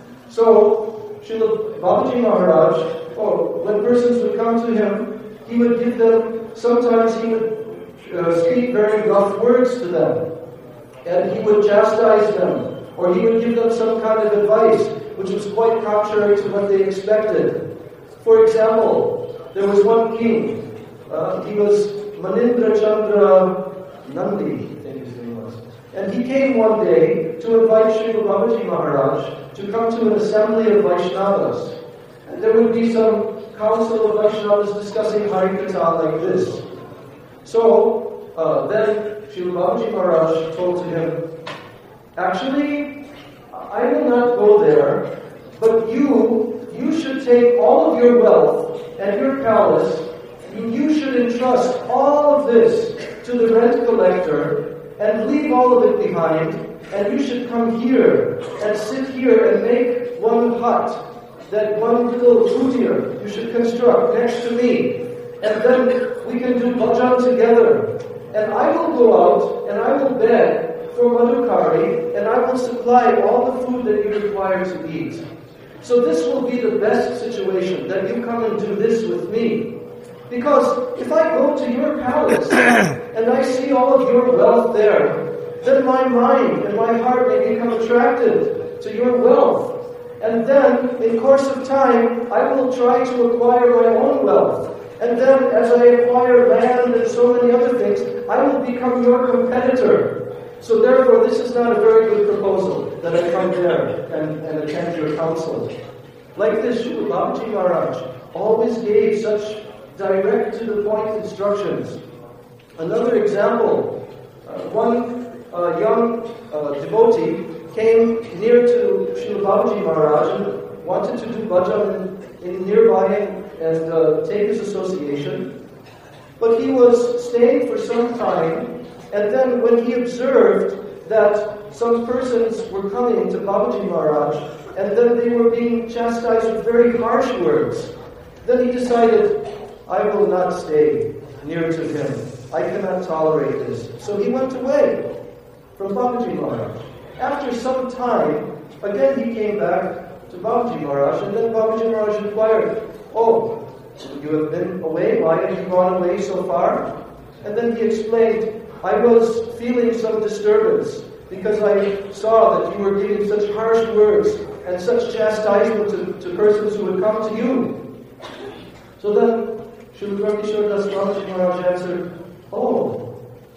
So, Srila Babaji Maharaj, oh, when persons would come to him, he would give them, sometimes he would uh, speak very rough words to them, and he would chastise them, or he would give them some kind of advice, which was quite contrary to what they expected. For example, there was one king, uh, he was Manindra Chandra Nandi, I think his name was. And he came one day to invite Srila Babaji Maharaj to come to an assembly of Vaishnavas. And there would be some council of Vaishnavas discussing Harikatha like this. So, uh, then Srila Babaji Maharaj told to him, actually, I will not go there, but you, you should take all of your wealth and your palace, and you should entrust all of this to the rent collector and leave all of it behind, and you should come here and sit here and make one hut, that one little kutir you should construct next to me, and then we can do bhajan together. And I will go out and I will beg for madhukari, and I will supply all the food that you require to eat. So this will be the best situation, that you come and do this with me. Because if I go to your palace and I see all of your wealth there, then my mind and my heart may become attracted to your wealth. And then, in course of time, I will try to acquire my own wealth. And then, as I acquire land and so many other things, I will become your competitor. So therefore, this is not a very good proposal, that I come there and, and attend your council. Like this, Srila Babaji Maharaj always gave such direct to the point instructions. Another example, uh, one uh, young uh, devotee came near to Srila Babaji Maharaj and wanted to do bhajan in, in nearby and, and uh, take his association. But he was staying for some time, and then when he observed that some persons were coming to Babaji Maharaj, and then they were being chastised with very harsh words, then he decided, I will not stay near to him. I cannot tolerate this. So he went away from Babaji Maharaj. After some time, again he came back to Babaji Maharaj, and then Babaji Maharaj inquired, oh, you have been away? Why have you gone away so far? And then he explained, I was feeling some disturbance because I saw that you were giving such harsh words and such chastisement to, to persons who would come to you. So then Srila Kishore Das Babaji Maharaj answered, oh,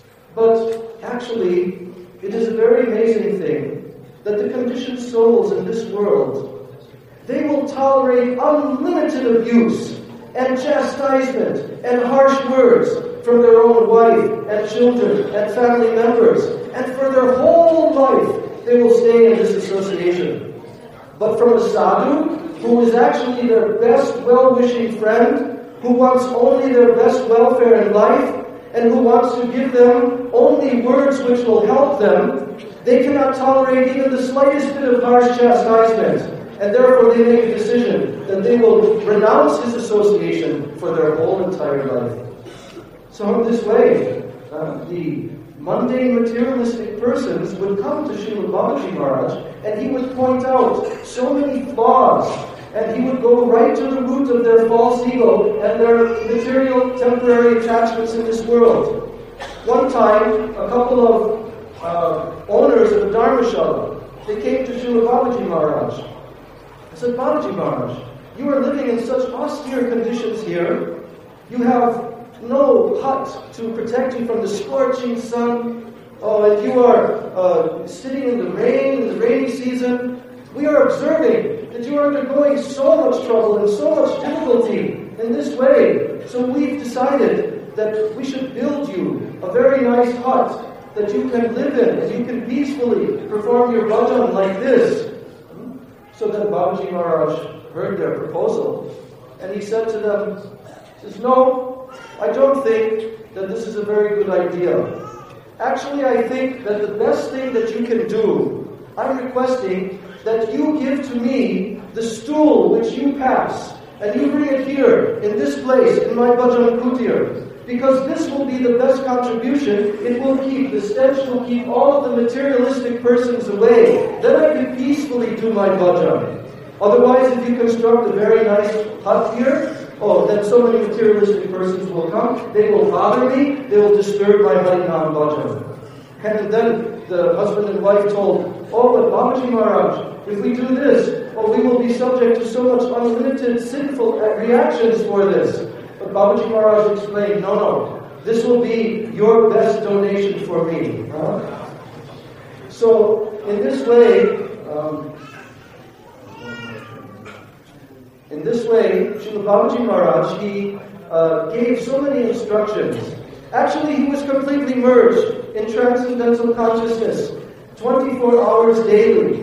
but actually, it is a very amazing thing that the conditioned souls in this world, they will tolerate unlimited abuse and chastisement and harsh words from their own wife and children and family members, and for their whole life they will stay in this association. But from a sadhu, who is actually their best well-wishing friend, who wants only their best welfare in life, and who wants to give them only words which will help them, they cannot tolerate even the slightest bit of harsh chastisement, and therefore they make a decision that they will renounce his association for their whole entire life. So in this way, uh, the mundane materialistic persons would come to Srila Babaji Maharaj, and he would point out so many flaws, and he would go right to the root of their false ego and their material temporary attachments in this world. One time, a couple of uh, owners of a dharmashala, they came to Srila Babaji Maharaj. I said, Babaji Maharaj, you are living in such austere conditions here. You have no hut to protect you from the scorching sun. Oh, and you are uh, sitting in the rain, in the rainy season. We are observing that you are undergoing so much trouble and so much difficulty in this way. So we've decided that we should build you a very nice hut that you can live in and you can peacefully perform your bhajan like this. So then Babaji Maharaj heard their proposal and he said to them, he says, no, I don't think that this is a very good idea. Actually, I think that the best thing that you can do, I'm requesting that you give to me the stool which you pass, and you bring it here, in this place, in my bhajan kutir. Because this will be the best contribution. It will keep, the stench will keep all of the materialistic persons away. Then I can peacefully do my bhajan. Otherwise, if you construct a very nice hut here, oh, then so many materialistic persons will come. They will bother me. They will disturb my Harinam bhajan. And then the husband and wife told, oh, but Babaji Maharaj, if we do this, oh, we will be subject to so much unlimited sinful reactions for this. But Babaji Maharaj explained, no, no, this will be your best donation for me. Huh? So, in this way, um, in this way, Srila Babaji Maharaj, he uh, gave so many instructions. Actually, he was completely merged in transcendental consciousness, twenty-four hours daily.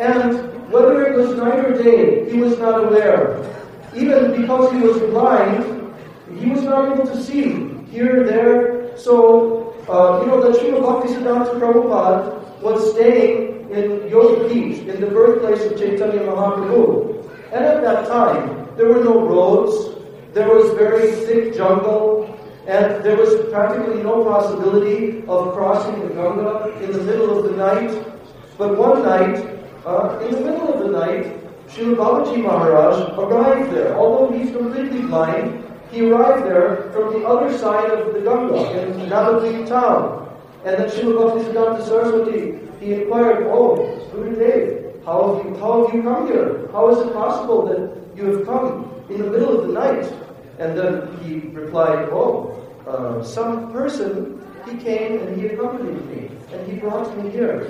And whether it was night or day, he was not aware. Even because he was blind, he was not able to see here, there. So, uh, you know, that Srila Bhaktisiddhanta Prabhupada was staying in Yoga Peeth, in the birthplace of Chaitanya Mahaprabhu. And at that time, there were no roads, there was very thick jungle, and there was practically no possibility of crossing the Ganga in the middle of the night. But one night, uh, in the middle of the night, Srila Babaji Maharaj arrived there. Although he's completely blind, he arrived there from the other side of the Ganga in Navadvip town. And then Srila Bhaktisiddhanta Saraswati, he inquired, oh, Gurudev, how have you, how have you come here? How is it possible that you have come in the middle of the night? And then he replied, oh, uh, some person, he came and he accompanied me, and he brought me here.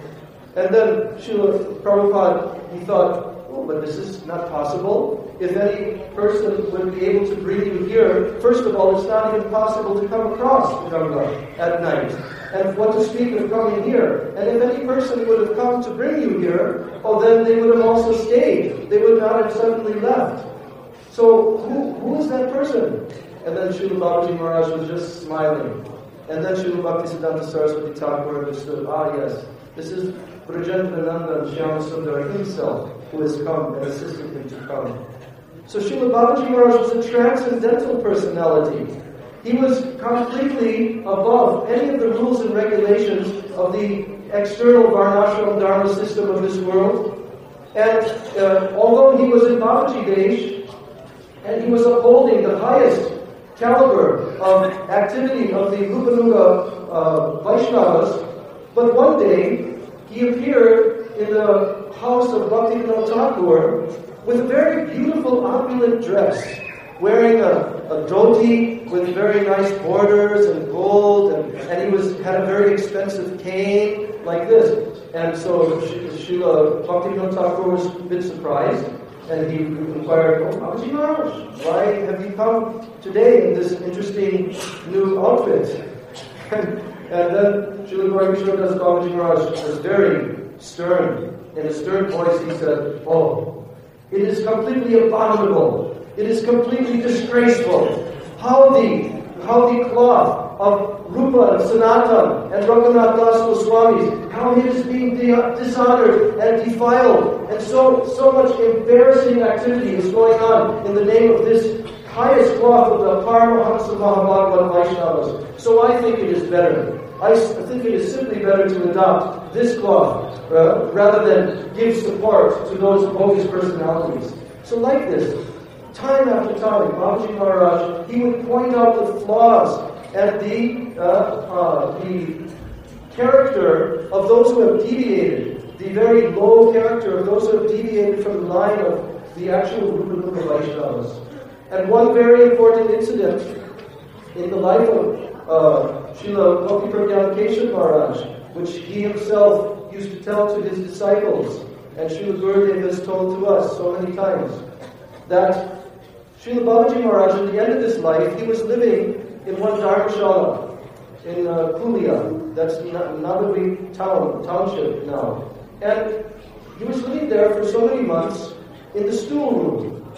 And then Srila Prabhupada, he thought, oh, but this is not possible. If any person would be able to bring you here, first of all, it's not even possible to come across the Ganga at night. And what to speak of coming here? And if any person would have come to bring you here, oh, then they would have also stayed. They would not have suddenly left. So who, who is that person? And then Srila Babaji Maharaj was just smiling. And then Srila Bhaktisiddhanta Saraswati Thakur understood, ah yes, this is Brajendranandan Shyamasundar himself who has come and assisted him to come. So Srila Babaji Maharaj was a transcendental personality. He was completely above any of the rules and regulations of the external Varnashram Dharma system of this world. And uh, although he was in Babaji Desh, and he was upholding the highest caliber of activity of the Rupanuga uh, Vaishnavas, but one day he appeared in the house of Bhaktivinoda Thakur with a very beautiful opulent dress, wearing a, a dhoti with very nice borders and gold, and, and he was had a very expensive cane like this. And so Srila Bhaktivinoda Thakur was a bit surprised, and he inquired, oh, Babaji Maharaj, why have you come today in this interesting new outfit? and, and then Srila Gauranga Das Babaji Maharaj was very stern. In a stern voice he said, oh, it is completely abominable. It is completely disgraceful. How the, how the cloth of Rupa and Sanatan and Raghunath Das Goswamis, how it is being de- dishonored and defiled, and so so much embarrassing activity is going on in the name of this highest cloth of the Paramahansa Mahabhagavan Vaishnavas. So I think it is better. I think it is simply better to adopt this cloth uh, rather than give support to those bogus personalities. So like this, time after time, Babaji Maharaj, he would point out the flaws and the, uh, uh, the character of those who have deviated, the very low character of those who have deviated from the line of the actual Rupa Nuga Vaishnavas. And one very important incident in the life of uh, Srila Bhakti Pragyan Keshav Maharaj, which he himself used to tell to his disciples, and Srila Gurudev has told to us so many times, that Srila Babaji Maharaj, at the end of his life, he was living in one dharmashala in uh, Kulia, that's Nagari town, township now. And he was living there for so many months in the stool room.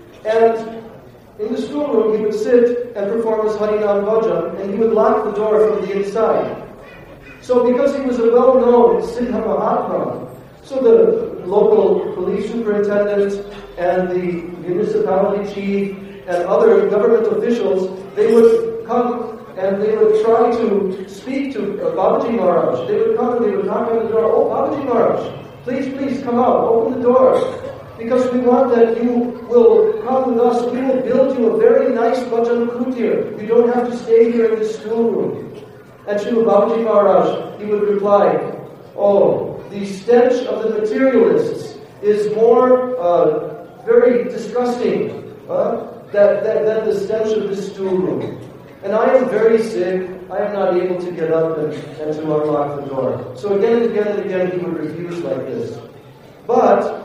And in the stool room, he would sit and perform his Harinam Bhajan, and he would lock the door from the inside. So because he was a well-known Siddha Mahatma, so the local police superintendent and the municipality chief and other government officials, they would come and they would try to speak to uh, Babaji Maharaj. They would come and they would knock on the door. Oh, Babaji Maharaj, please, please come out, open the door. Because we want that you will come with us. We will build you a very nice bhajan kutir. You don't have to stay here in the schoolroom. And Srila Babaji Maharaj, he would reply, oh, the stench of the materialists is more uh, very disgusting uh, than, than, than the stench of this schoolroom. And I am very sick. I am not able to get up and, and to unlock the door. So again and again and again he would refuse like this. But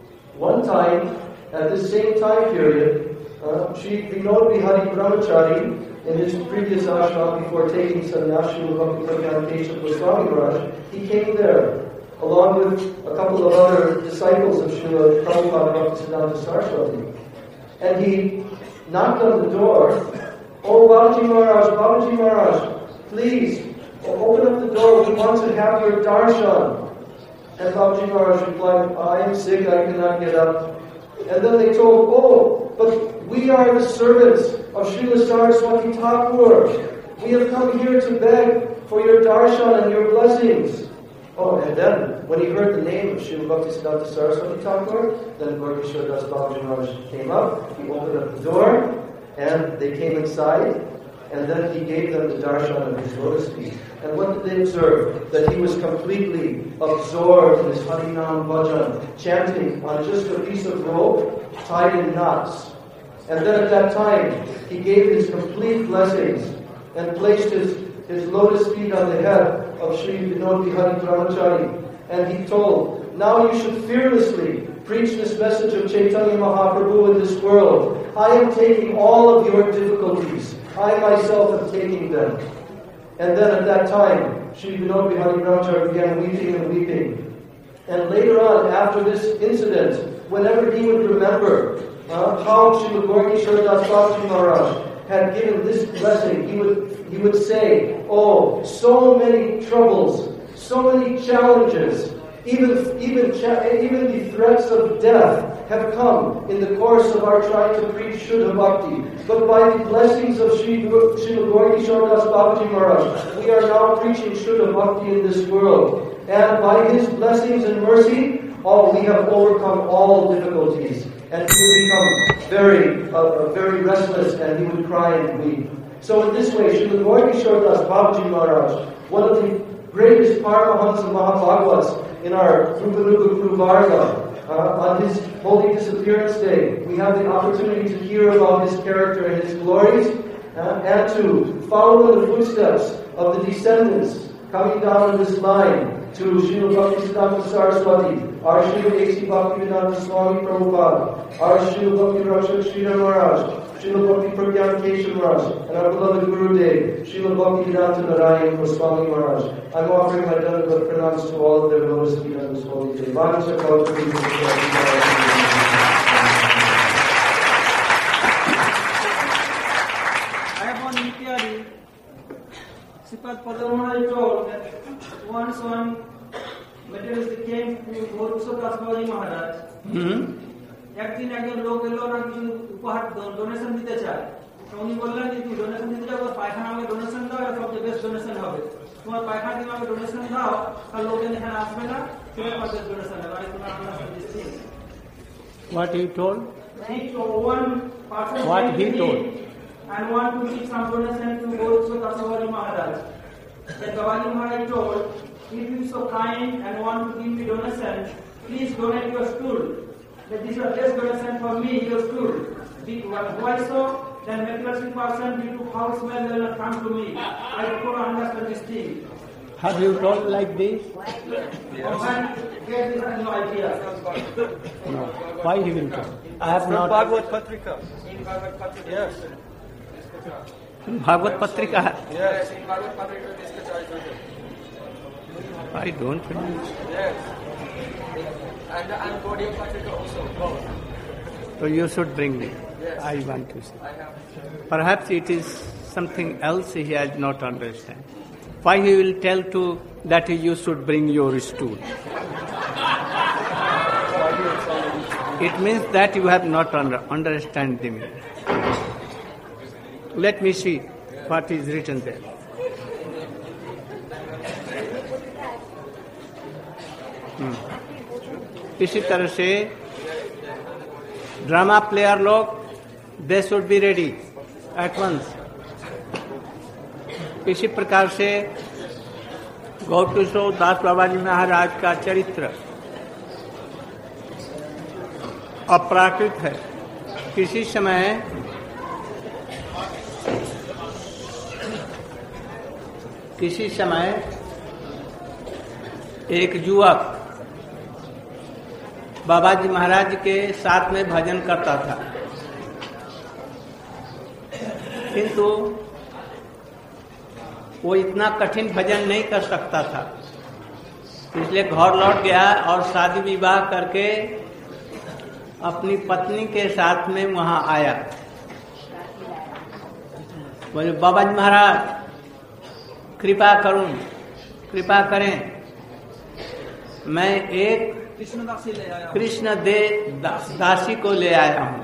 one time, at this same time period, uh, Shri Vinod Bihari Brahmachari, in his previous ashram before taking sannyas, Srila Bhakti Pragyan Keshav Goswami Maharaj, he came there along with a couple of other disciples of Srila Prabhupada Bhaktisiddhanta Saraswati. And he knocked on the door. Oh, Babaji Maharaj, Babaji Maharaj, please, open up the door. We want to have your darshan. And Babaji Maharaj replied, I am sick, I cannot get up. And then they told, oh, but we are the servants of Srila Saraswati Thakur. We have come here to beg for your darshan and your blessings. Oh, and then when he heard the name of Srila Bhaktisiddhanta Saraswati Thakur, then Gaura Kishora Das Babaji Maharaj came up, he opened up the door, and they came inside, and then he gave them the darshan of his lotus feet. And what did they observe? That he was completely absorbed in his Harinam Bhajan, chanting on just a piece of rope tied in knots. And then at that time, he gave his complete blessings and placed his, his lotus feet on the head of Sri Vinod Bihari Brahmachari. And he told, now you should fearlessly preach this message of Chaitanya Mahaprabhu in this world. I am taking all of your difficulties. I myself am taking them. And then at that time, Sri Vinod Bihari Brahmachari began weeping and weeping. And later on, after this incident, whenever he would remember uh, how Srila Gaura Kishora Das Babaji Maharaj had given this blessing, he would he would say, oh, so many troubles, so many challenges, even even cha- even the threats of death have come in the course of our trying to preach Shuddha Bhakti. But by the blessings of Sri Srila Gaura Kishora Das Babaji Maharaj, we are now preaching Shuddha Bhakti in this world. And by his blessings and mercy, oh, we have overcome all difficulties. And he would become very, uh, very restless, and he would cry and weep. So in this way, Srila Gaura Kishora Das Babaji Maharaj, one of the greatest Paramahansa Mahabhagavats in our Rupanuga Guru Varga, Uh, on his holy disappearance day, we have the opportunity to hear about his character and his glories, uh, and to follow in the footsteps of the descendants coming down in this line to Srila Bhaktisiddhanta Saraswati, our Srila A C Bhaktivedanta Swami Prabhupada, our Srila Bhakti Rakshak Sridhar Maharaj, Srila Bhakti Pragyan Keshav Maharaj, and our beloved Gurudev, Srila Bhaktivedanta Narayan Goswami Maharaj. I'm offering my Dandavat pranams to all of their lotus feet on this holy day. I have one Nityadi. Sipad Padamahari told that once one materialist came to Gaura Kishora Das Babaji Maharaj. একদিন একজন লোক এলো না কিছু উপহার donation দিতে চায়। উনি বললেন যে তুমি ডোনেশন দিতে যাবো, পায়খানা আমাকে ডোনেশন দাও, এটা সবচেয়ে বেস্ট ডোনেশন হবে। তোমার পায়খানা তুমি আমাকে ডোনেশন দাও, তার লোকজন এখানে আসবে না, সেটা তোমার বেস্ট ডোনেশন হবে। আমি তোমার আপনার দিচ্ছি। What he told? He told one person What he told? and want to give some donation to Gaura Kishora Das Babaji Maharaj. That Babaji Maharaj told, if you are so kind and want to give me donation, please donate your stool. That this is a best donation for me, your stool. Why so? then materialistic person, due to foul smell, they will not come to me. I could understand this thing. Have you told like this? Yes. Often, get this has no idea. No. Why he will tell? I have not. Bhagavad Patrika. In Bhagavad Patrika. Yes. Bhagavad Patrika. Yes, in Bhagavad Patrika it is discussed. I don't know. Yes. And and Gaudiya Patrika also. Both. So you should bring me. Yes. I want to see. I have. Perhaps it is something else he has not understand. Why he will tell to that you should bring your stool? It means that you have not under, understand the meaning. Let me see what is written there. Hmm. इसी तरह से drama player लोग they should be ready at once. इसी प्रकार से गौरकिशोर दास बाबा जी महाराज का चरित्र अपराकृत है. किसी समय किसी समय एक युवक बाबा जी महाराज के साथ में भजन करता था, किंतु वो इतना कठिन भजन नहीं कर सकता था, इसलिए घर लौट गया और शादी विवाह करके अपनी पत्नी के साथ में वहां आया. बोले बाबा जी महाराज कृपा करूं, कृपा करें, मैं एक कृष्णदासी ले आया. कृष्ण दे दास, दासी को ले आया हूं.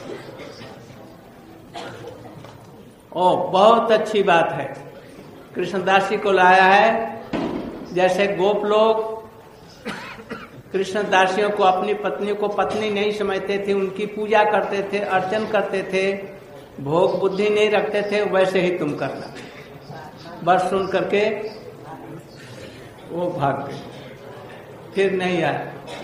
ओ बहुत अच्छी बात है, कृष्णदासी को लाया है. जैसे गोप लोग कृष्णदासियों को अपनी पत्नी को पत्नी नहीं समझते थे, उनकी पूजा करते थे, अर्चन करते थे, भोग बुद्धि नहीं रखते थे, वैसे ही तुम करना. बस सुन करके वो भाग गए, फिर नहीं आया.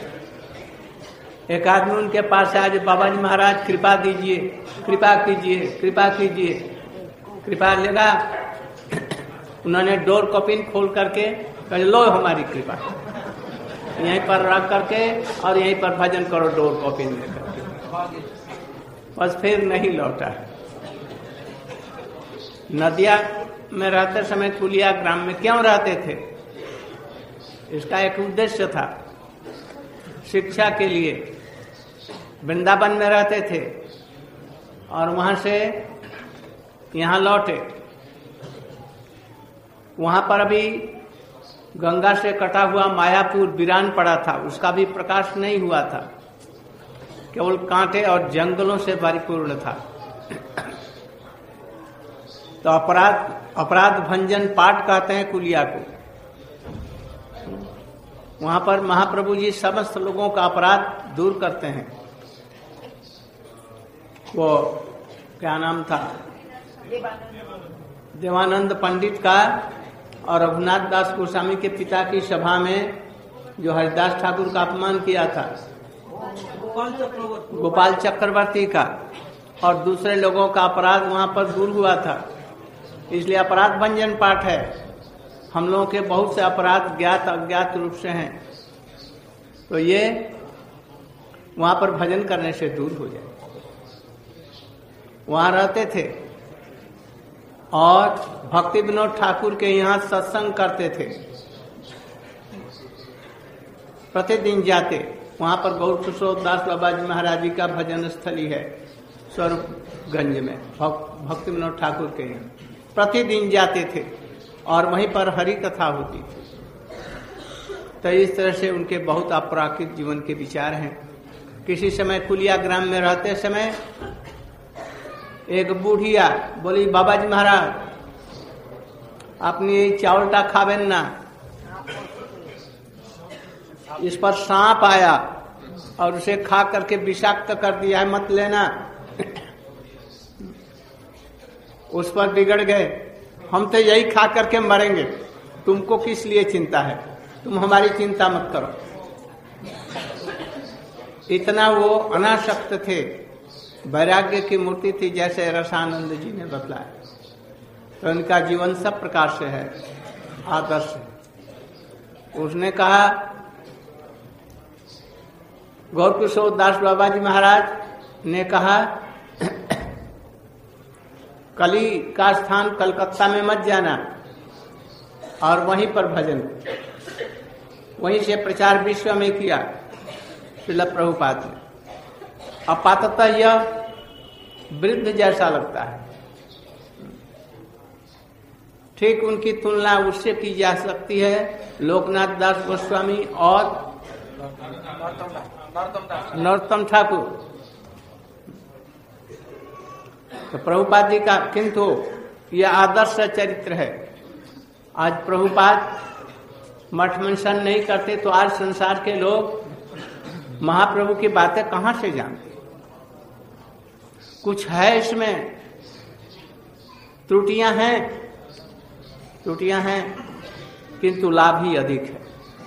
एक आदमी उनके पास आया, बाबा जी महाराज कृपा दीजिए, कृपा कीजिए, कृपा कीजिए. कृपा लेगा, उन्होंने डोर कॉपिन खोल करके कहे लो हमारी कृपा, यहीं पर रख करके और यहीं पर भजन करो डोर कॉपिन लेकर. बस फिर नहीं लौटा. नदिया में रहते समय कुलिया ग्राम में क्यों रहते थे? इसका एक उद्देश्य था, शिक्षा के लिए. वृंदावन में रहते थे और वहां से यहाँ लौटे. वहां पर अभी गंगा से कटा हुआ मायापुर वीरान पड़ा था, उसका भी प्रकाश नहीं हुआ था, केवल कांटे और जंगलों से परिपूर्ण था. तो अपराध अपराध भंजन पाठ कहते हैं कुलिया को. वहां पर महाप्रभु जी समस्त लोगों का अपराध दूर करते हैं. वो क्या नाम था, देवानंद पंडित का और रघुनाथ दास गोस्वामी के पिता की सभा में जो हरिदास ठाकुर का अपमान किया था, गोपाल चक्रवर्ती गोपाल चक्रवर्ती का और दूसरे लोगों का अपराध वहां पर दूर हुआ था. इसलिए अपराध भंजन पाठ है. हम लोगों के बहुत से अपराध ज्ञात अज्ञात रूप से हैं, तो ये वहां पर भजन करने से दूर हो जाए. वहां रहते थे और भक्ति विनोद ठाकुर के यहाँ सत्संग करते थे. प्रतिदिन जाते. वहां पर गौरकिशोर दास बाबा जी महाराज जी का भजन स्थली है स्वरूपगंज में, भक्ति विनोद ठाकुर के यहाँ. प्रतिदिन जाते थे और वहीं पर हरि कथा होती थी. तो इस तरह से उनके बहुत अपराकृत जीवन के विचार हैं. किसी समय कुलिया ग्राम में रहते समय एक बूढ़िया बोली, बाबा जी महाराज अपनी चावलटा खावेन ना, इस पर सांप आया और उसे खा करके विषाक्त कर दिया है, मत लेना. उस पर बिगड़ गए, हम तो यही खा करके मरेंगे, तुमको किस लिए चिंता है, तुम हमारी चिंता मत करो. इतना वो अनासक्त थे वैराग्य की मूर्ति थी, जैसे रसानंद जी ने बतलाया। तो उनका जीवन सब प्रकार से है आदर्श है। उसने कहा, गौर किशोर दास बाबा जी महाराज ने कहा, कली का स्थान कलकत्ता में मत जाना और वहीं पर भजन, वहीं से प्रचार विश्व में किया श्रील प्रभुपाद ने। अपाततः यह वृद्ध जैसा लगता है, ठीक उनकी तुलना उससे की जा सकती है लोकनाथ दास गोस्वामी और नरोत्तम ठाकुर। तो प्रभुपाद जी का किंतु यह आदर्श चरित्र है। आज प्रभुपाद मठ मंसन नहीं करते तो आज संसार के लोग महाप्रभु की बातें कहां से जानते? कुछ है इसमें, त्रुटियां हैं, त्रुटियां हैं किंतु लाभ ही अधिक है।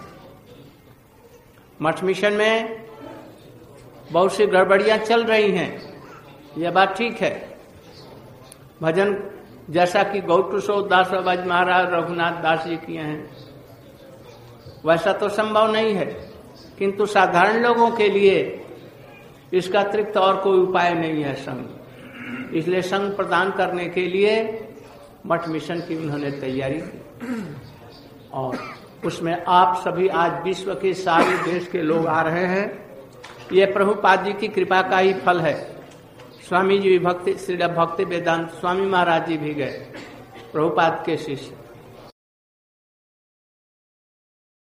मठ मिशन में बहुत सी गड़बड़ियां चल रही हैं, यह बात ठीक है। भजन जैसा कि गौर किशोर दास बाबा जी महाराज रघुनाथ दास जी किए हैं, वैसा तो संभव नहीं है, किंतु साधारण लोगों के लिए इसका अतिरिक्त और कोई उपाय नहीं है संघ। इसलिए संघ प्रदान करने के लिए मठ मिशन की उन्होंने तैयारी की और उसमें आप सभी आज विश्व के सारे देश के लोग आ रहे हैं। ये प्रभुपाद जी की कृपा का ही फल है। स्वामी जी भी भक्ति श्री भक्ति वेदांत स्वामी महाराज जी भी गए, प्रभुपाद के शिष्य।